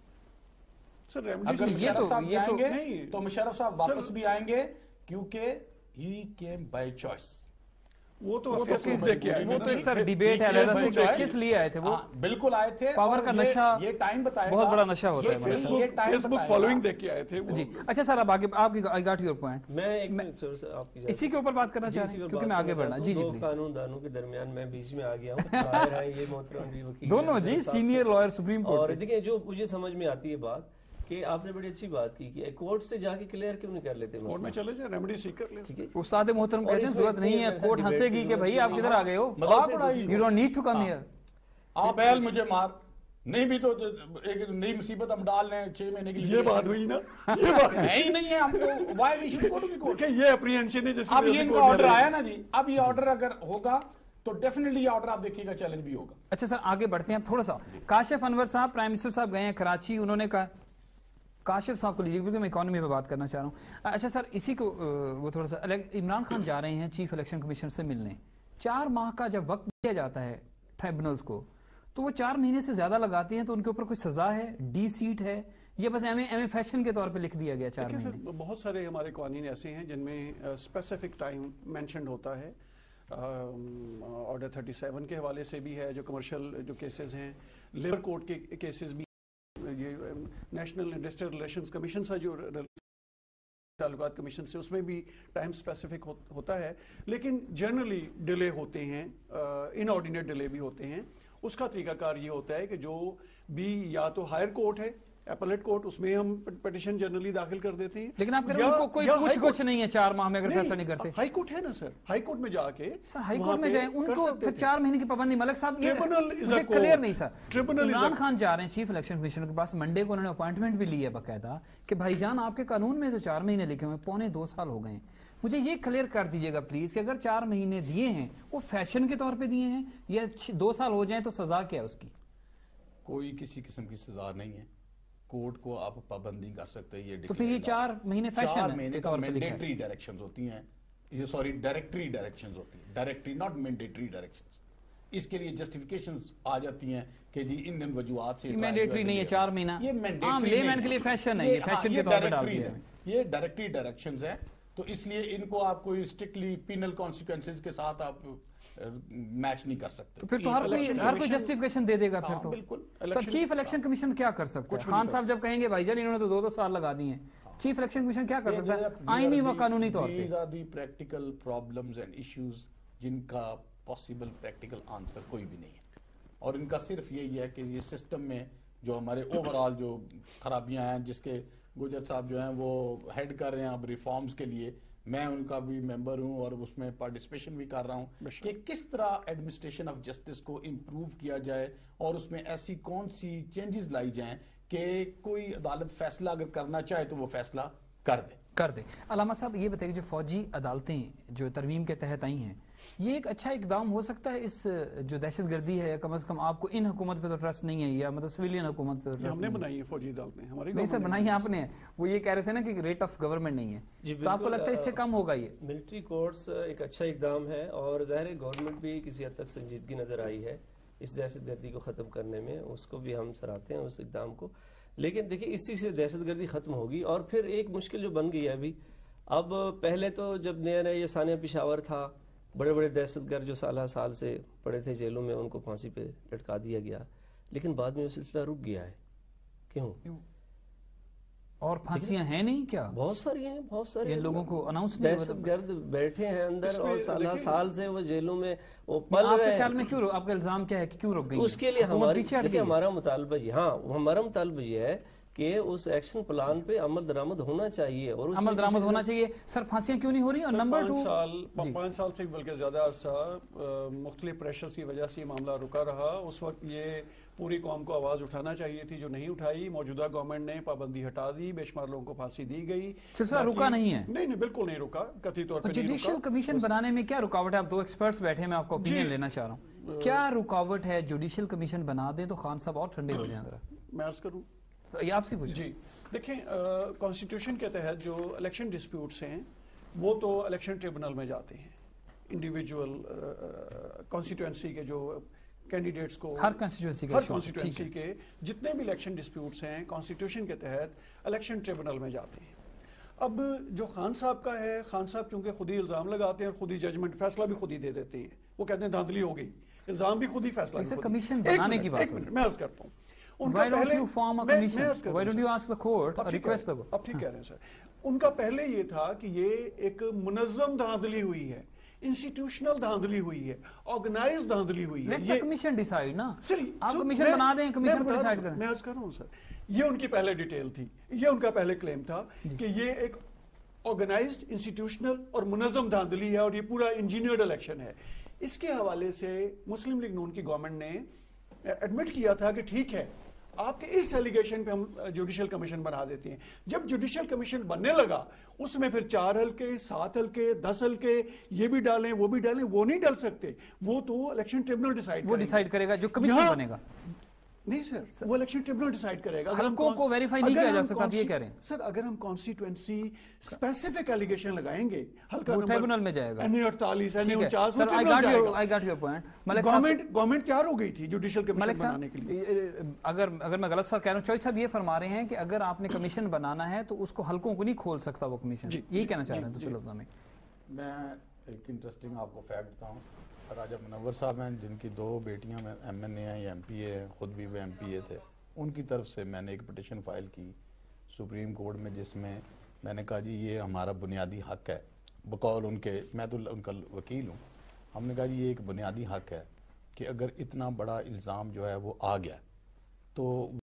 اگر مشرف صاحب جائیں گے تو مشرف صاحب واپس بھی آئیں گے, کیونکہ ہی کیم بائی چوائس. وہ تو ایک سر ڈیبیٹ ہے, کس لیے آئے تھے وہ؟ بالکل آئے تھے, پاور کا نشہ, یہ ٹائم بتائے بہت بڑا نشہ ہوتا ہے, فیس بک فالوئنگ دیکھ کے آئے تھے. جی اچھا سر, اب آگے آپ کی آئی گاٹ یور پوائنٹ, میں اسی کے اوپر بات کرنا چاہ رہا ہوں کیونکہ میں آگے بڑھنا. جی جی, قانون دانوں کے درمیان میں بیچ میں آ گیا ہوں, یہ محترم بھی وکیل دونوں جی, سینئر لائر سپریم کورٹ. اور دیکھیں جو مجھے سمجھ میں آتی ہے بات کہ آپ نے بڑی اچھی بات کی کہ کورٹ سے جا کے کلیئر کیوں نہیں کر لیتے, کورٹ میں چلے جائیں, ریمیڈی سیک کر لیں. استاد محترم کہتے ہیں ضرورت نہیں ہے, کورٹ ہنسے گی کہ بھائی آپ کدھر آ گئے ہو, you don't need to come here. آپ بیل مجھے مار نہیں بھی تو ایک نئی مصیبت ہم ڈال لیں 6 مہینے کی. یہ بات ہوئی نا, یہ بات نہیں ہے, ہم تو why we should go to the court. یہ اپریہنشن ہے جس اب یہ ان کا آرڈر آیا نا جی, اب یہ آرڈر اگر ہوگا تو ڈیفینیٹلی یہ آرڈر آپ دیکھیے گا چیلنج بھی ہوگا. اچھا سر آگے بڑھتے ہیں تھوڑا سا. کاشف انور صاحب پرائم منسٹر صاحب گئے ہیں کراچی, انہوں نے کہا, کاشف صاحب کو لیجیے کیونکہ میں اکانومی پہ بات کرنا چاہ رہا ہوں. اچھا سر اسی کو وہ تھوڑا سا, عمران خان جا رہے ہیں چیف الیکشن کمیشن سے ملنے, 4 ماہ کا جب وقت دیا جاتا ہے ٹرائبونلز کو تو وہ 4 مہینے سے زیادہ لگاتے ہیں, تو ان کے اوپر کوئی سزا ہے, ڈی سیٹ ہے, یہ بس ایم فیشن کے طور پہ لکھ دیا گیا 4 مہینے؟ بہت سارے ہمارے قوانین ایسے ہیں جن میں اسپیسیفک ٹائم مینشنڈ ہوتا ہے. آرڈر 37 کے حوالے سے بھی ہے, جو کمرشل جو کیسز ہیں, لیبر کوڈ کے کیسز بھی, یہ نیشنل انڈسٹریل ریلیشنز کمیشن سے جو تعلقات کمیشن سے, اس میں بھی ٹائم اسپیسیفک ہوتا ہے. لیکن جنرلی ڈیلے ہوتے ہیں, ان آرڈینیٹ ڈیلے بھی ہوتے ہیں. اس کا طریقہ کار یہ ہوتا ہے کہ جو بھی یا تو ہائر کورٹ ہے, اپلیٹ کورٹ, اس میں ہم پٹیشن جنرلی داخل کر دیتے ہیں. لیکن آپ کہہ رہے ہیں ان کو کوئی کچھ نہیں ہے 4 ماہ میں اگر فیصلہ نہیں کرتے. ہائی کورٹ ہے نا سر, ہائی کورٹ میں جا کے سر ہائی کورٹ میں جائیں, ان کو پھر 4 مہینے کی پابندی. ملک صاحب یہ کلیئر نہیں سر. عمران خان جا رہے ہیں چیف الیکشن کمیشنر کے پاس, منڈے کو انہوں نے اپوائنٹمنٹ بھی لی ہے باقاعدہ کہ بھائی جان آپ کے قانون میں تو 4 مہینے لکھے ہوئے, 1.25 سال ہو گئے ہیں, مجھے یہ کلیئر کر دیجیے گا پلیز کہ اگر 4 مہینے دیے ہیں وہ فیشن کے طور پہ دیے ہیں یا 2 سال ہو جائیں تو سزا کیا ہے اس کی؟ کوئی کسی قسم کی سزا نہیں ہے, کورٹ کو آپ پابندی کر سکتے ہیں. یہ تو پھر یہ 4 مہینے فیشن 4 مہینے کا مینڈیٹری ڈائریکشنز ہوتی ہیں, یہ سوری ڈائریکٹری ڈائریکشنز ہوتی ہیں, ڈائریکٹری ناٹ مینڈیٹری ڈائریکشنز. اس کے لیے جسٹیفیکیشنز آ جاتی ہیں کہ جی ان وجوہات سے مینڈیٹری نہیں ہے 4 مہینہ, یہ عام لے مین کے لیے فیشن ہے, یہ فیشن کے طور پہ ڈال دیا ہے. یہ ڈائریکٹری ڈائریکشنز ہیں, تو اس لیے ان کو آپ کوئی اسٹرکٹلی پینل کانسیکوینسز کے ساتھ آپ میچ نہیں کر سکتے. تو پھر تو ہر کوئی جسٹیفیکیشن دے دے گا پھر تو. بالکل. تو چیف الیکشن کمیشن کیا کر سکتا ہے؟ خان صاحب جب کہیں گے بھائی جان انہوں نے تو 2 سال لگا دیے ہیں, چیف الیکشن کمیشن کیا کر سکتا ہے آئینی و قانونی طور پہ؟ These are the practical problems and issues جن کا possible practical answer کوئی بھی نہیں ہے, اور ان کا صرف یہی ہے کہ یہ سسٹم میں جو ہمارے اوورال جو خرابیاں ہیں, جس کے گجر صاحب جو ہیں وہ ہیڈ کر رہے ہیں اب ریفارمز کے لیے. میں ان کا بھی ممبر ہوں اور اس میں پارٹیسپیشن بھی کر رہا ہوں کہ کس طرح ایڈمنسٹریشن آف جسٹس کو امپروو کیا جائے اور اس میں ایسی کون سی چینجز لائی جائیں کہ کوئی عدالت فیصلہ اگر کرنا چاہے تو وہ فیصلہ کر دے. علامہ صاحب یہ بتائیے جو فوجی عدالتیں جو ترمیم کے تحت آئی ہیں یہ ایک اچھا اقدام ہو سکتا ہے اس جو دہشت گردی ہے, کم از کم آپ کو ان حکومت پہ تو ٹرسٹ نہیں ہے یا مطلب سویلین حکومت پہ ہم نے بنائی ہے فوجی عدالتیں ہماری نہیں سر بنائی ہیں آپ نے, وہ یہ کہہ رہے تھے نا کہ ریٹ آف گورنمنٹ نہیں ہے, تو آپ کو لگتا ہے اس سے کم ہوگا؟ یہ ملٹری کورٹس ایک اچھا اقدام ہے اور ظاہر گورنمنٹ بھی کسی حد تک سنجیدگی نظر آئی ہے اس دہشت گردی کو ختم کرنے میں, اس کو بھی ہم سراہتے ہیں اس اقدام کو. لیکن دیکھیں اسی سے دہشت گردی ختم ہوگی. اور پھر ایک مشکل جو بن گئی ہے ابھی, اب پہلے تو جب نیا یہ ثانیہ پشاور تھا, بڑے بڑے دہشت گرد جو سال سے پڑے تھے جیلوں میں ان کو پھانسی پہ لٹکا دیا گیا, لیکن بعد میں وہ سلسلہ رک گیا ہے. کیوں؟ اور پھانسیاں ہیں نہیں کیا؟ بہت ساری ہیں, بہت ساری ان لوگوں کو اناؤنس دہشت گرد بیٹھے ہیں اندر اور سال سے وہ جیلوں میں وہ پل آپ رہے کے ہیں. خیال میں کیوں آپ کا الزام کیا ہے کہ کیوں رک گئی؟ اس کے لیے ہمارا مطالبہ یہ ہے کہ اس ایکشن پلان پہ عمل درآمد ہونا چاہیے. اور عمل درآمد ہونا چاہیے. سر پھانسیاں کیوں نہیں ہو رہی؟ اور نمبر 2 5 سال سے بلکہ زیادہ عرصہ مختلف پریشرز کی وجہ سے یہ معاملہ رکا رہا. اس وقت یہ پوری قوم کو آواز اٹھانا چاہیے تھی جو نہیں اٹھائی. موجودہ گورنمنٹ نے پابندی ہٹا دی, بے شمار لوگوں کو پھانسی دی گئی. سلسلہ رکا نہیں ہے؟ نہیں بالکل نہیں رکا, قطعی طور پر نہیں رکا. جوڈیشل کمیشن بنانے میں کیا رکاوٹ ہے؟ آپ 2 ایکسپرٹس بیٹھے ہیں, میں آپ کو اوپینین لینا چاہ رہا ہوں. کیا رکاوٹ ہے جوڈیشل کمیشن بنا دیں تو خان صاحب اور ٹھنڈے ہو جائیں؟ ذرا میں عرض کروں یہ آپ سے پوچھیں. جی دیکھیں, کانسٹیٹیوشن کے تحت جو الیکشن ڈسپیوٹس ہیں وہ تو الیکشن ٹریبونل میں جاتے ہیں. انڈیویجول کانسٹیٹوئنسی کے جو کینڈیڈیٹس کو ہر کانسٹیٹوئنسی کے جتنے بھی الیکشن ڈسپیوٹس ہیں کانسٹیٹیوشن کے تحت الیکشن ٹریبونل میں جاتے ہیں. اب جو خان صاحب کا ہے, خان صاحب چونکہ خود ہی الزام لگاتے ہیں اور خود ہی ججمنٹ فیصلہ بھی خود ہی دے دیتے ہیں. وہ کہتے ہیں دھاندلی ہو گئی, الزام بھی خود ہی فیصلہ بھی خود ہی. کمیشن بنانے کی بات ہے. میں عرض کرتا ہوں Why don't you form a commission? Why don't you ask the court or request the court? اب ٹھیک کہہ رہے ہیں سر. ان کا پہلے یہ تھا کہ یہ ایک منظم دھاندلی ہوئی ہے, انسٹیٹیوشنل دھاندلی ہوئی ہے, آرگنائز دھاندلی ہوئی ہے. یہ کمیشن ڈیسائیڈ نا, سر آپ کمیشن بنا دیں, کمیشن کو ڈیسائیڈ کریں. میں عرض کر رہا ہوں سر, یہ ان کی پہلے ڈیٹیل تھی, یہ ان کا پہلے کلیم تھا کہ یہ ایک آرگنائزڈ انسٹیٹیوشنل اور منظم دھاندلی ہے اور یہ پورا انجینئرڈ الیکشن ہے. اس کے حوالے سے مسلم لیگ نون کی گورنمنٹ نے ایڈمٹ کیا تھا کہ ٹھیک ہے آپ کے اس ایلیگیشن پہ ہم جوڈیشل کمیشن بنا دیتے ہیں. جب جوڈیشل کمیشن بننے لگا اس میں پھر 4 حلقے 7 حلقے 10 حلقے یہ بھی ڈالیں وہ بھی ڈالیں, وہ نہیں ڈال سکتے, وہ تو الیکشن ٹریبونل ڈیسائیڈ کرے گا جو کمیشن بنے گا. نہیں سر, وہ الیکشن ٹریبونل ڈیسائیڈ کرے گا. حلقوں کو ویریفائی نہیں کیا جا سکتا, آپ یہ کہہ رہے ہیں سر. اگر ہم کانسٹیٹوئنسی اسپیسیفک ایلیگیشن لگائیں گے حلقہ نمبر ٹریبونل میں جائے گا, NA48 NA49 sir. I got your point. Government تیار ہو گئی تھی جوڈیشل کمیشن بنانے کے لیے. اگر میں غلط سر کہہ رہا ہوں, چوئی صاحب یہ فرما رہے ہیں کہ اگر آپ نے کمیشن بنانا ہے تو اس کو حلقوں کو نہیں کھول سکتا وہ کمیشن, یہی کہنا چاہ رہے ہیں دوسرے لفظوں میں. میں ایک انٹرسٹنگ آپ کو فیکٹ بتاؤں. راجہ منور صاحب ہیں جن کی 2 بیٹیاں MNA ہیں یا MP اے ہیں, خود بھی وہ MPA تھے. ان کی طرف سے میں نے ایک پٹیشن فائل کی سپریم کورٹ میں جس میں میں نے کہا جی یہ ہمارا بنیادی حق ہے بقول ان کے, میں تو ان کا وکیل ہوں. ہم نے کہا جی یہ ایک بنیادی حق ہے کہ اگر اتنا بڑا الزام جو ہے وہ آ گیا تو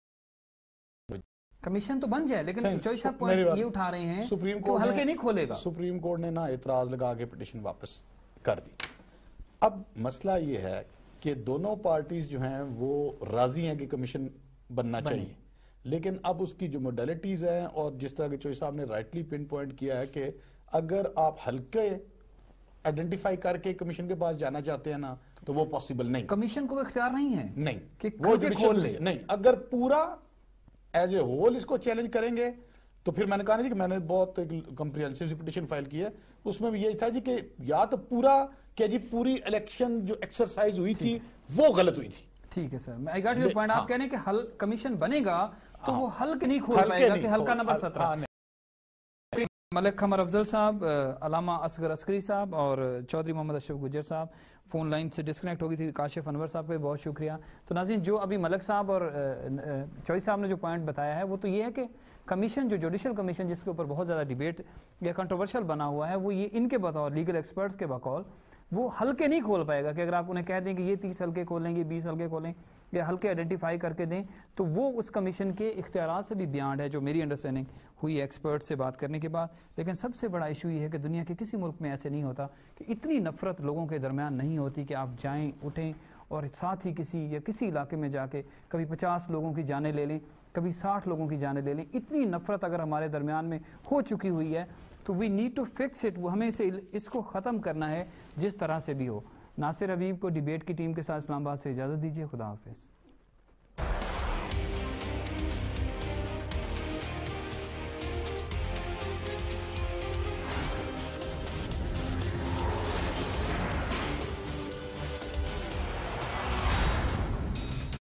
کمیشن تو بن جائے, لیکن چوئی صاحب پوائنٹ یہ اٹھا رہے ہیں سپریم کورٹ حلقے نہیں کھولے گا. سپریم کورٹ نے نا اعتراض لگا کے پٹیشن واپس کر دی. اب مسئلہ یہ ہے کہ دونوں پارٹیز جو ہیں وہ راضی ہیں کہ کمیشن بننا چاہیے, لیکن اب اس کی جو موڈیلٹیز ہیں اور جس طرح کہ چوئی صاحب نے رائٹلی پن پوائنٹ کیا ہے کہ اگر آپ حلقے آئیڈینٹیفائی کر کے کمیشن کے پاس جانا چاہتے ہیں نا تو وہ پاسبل نہیں. کمیشن کو اختیار نہیں ہے نہیں کہ وہ کھول لے نہیں. اگر پورا ایز اے ہول اس کو چیلنج کریں گے تو پھر میں نے کہا نا جی کہ میں نے بہت کمپریہنسو سی پٹیشن فائل کی ہے, اس میں بھی یہی تھا جی کہ یا تو پورا کہ جی پوری الیکشن جو ایکسرسائز ہوئی تھی وہ غلط ہوئی تھی. ٹھیک ہے سر, میں I got your point. آپ کہہ رہے ہیں کہ کمیشن بنے گا تو وہ حلق نہیں کھول پائے گا کہ حلقہ نمبر 17. ملک قمر افضل صاحب, علامہ اصغر عسکری صاحب اور چودھری محمد اشرف گجر صاحب فون لائن سے ڈسکنیکٹ ہو گئی تھی. کاشف انور صاحب کا بہت شکریہ. تو ناظرین جو ابھی ملک صاحب اور چوئی صاحب نے جو پوائنٹ بتایا ہے وہ تو یہ ہے کہ کمیشن جو جوڈیشل کمیشن جس کے اوپر بہت زیادہ ڈیبیٹ یا کنٹروورشل بنا ہوا ہے وہ یہ ان کے بطور لیگل ایکسپرٹس کے بقول وہ حلقے نہیں کھول پائے گا کہ اگر آپ انہیں کہہ دیں کہ یہ 30 حلقے کھولیں گے 20 حلقے کھولیں, یا حلقے آئیڈینٹیفائی کر کے دیں تو وہ اس کمیشن کے اختیارات سے بھی بیانڈ ہے، جو میری انڈرسٹینڈنگ ہوئی ایکسپرٹ سے بات کرنے کے بعد. لیکن سب سے بڑا ایشو یہ ہے کہ دنیا کے کسی ملک میں ایسے نہیں ہوتا کہ اتنی نفرت لوگوں کے درمیان نہیں ہوتی کہ آپ جائیں اٹھیں اور ساتھ ہی کسی علاقے میں جا کے کبھی 50 لوگوں کی جانیں لے لیں، کبھی 60 لوگوں کی جانیں لے لیں. اتنی نفرت اگر ہمارے درمیان میں ہو چکی ہوئی ہے تو we need to fix it. ہمیں اس کو ختم کرنا ہے جس طرح سے بھی ہو. ناصر حبیب کو ڈیبیٹ کی ٹیم کے ساتھ اسلام آباد سے اجازت دیجیے. خدا حافظ.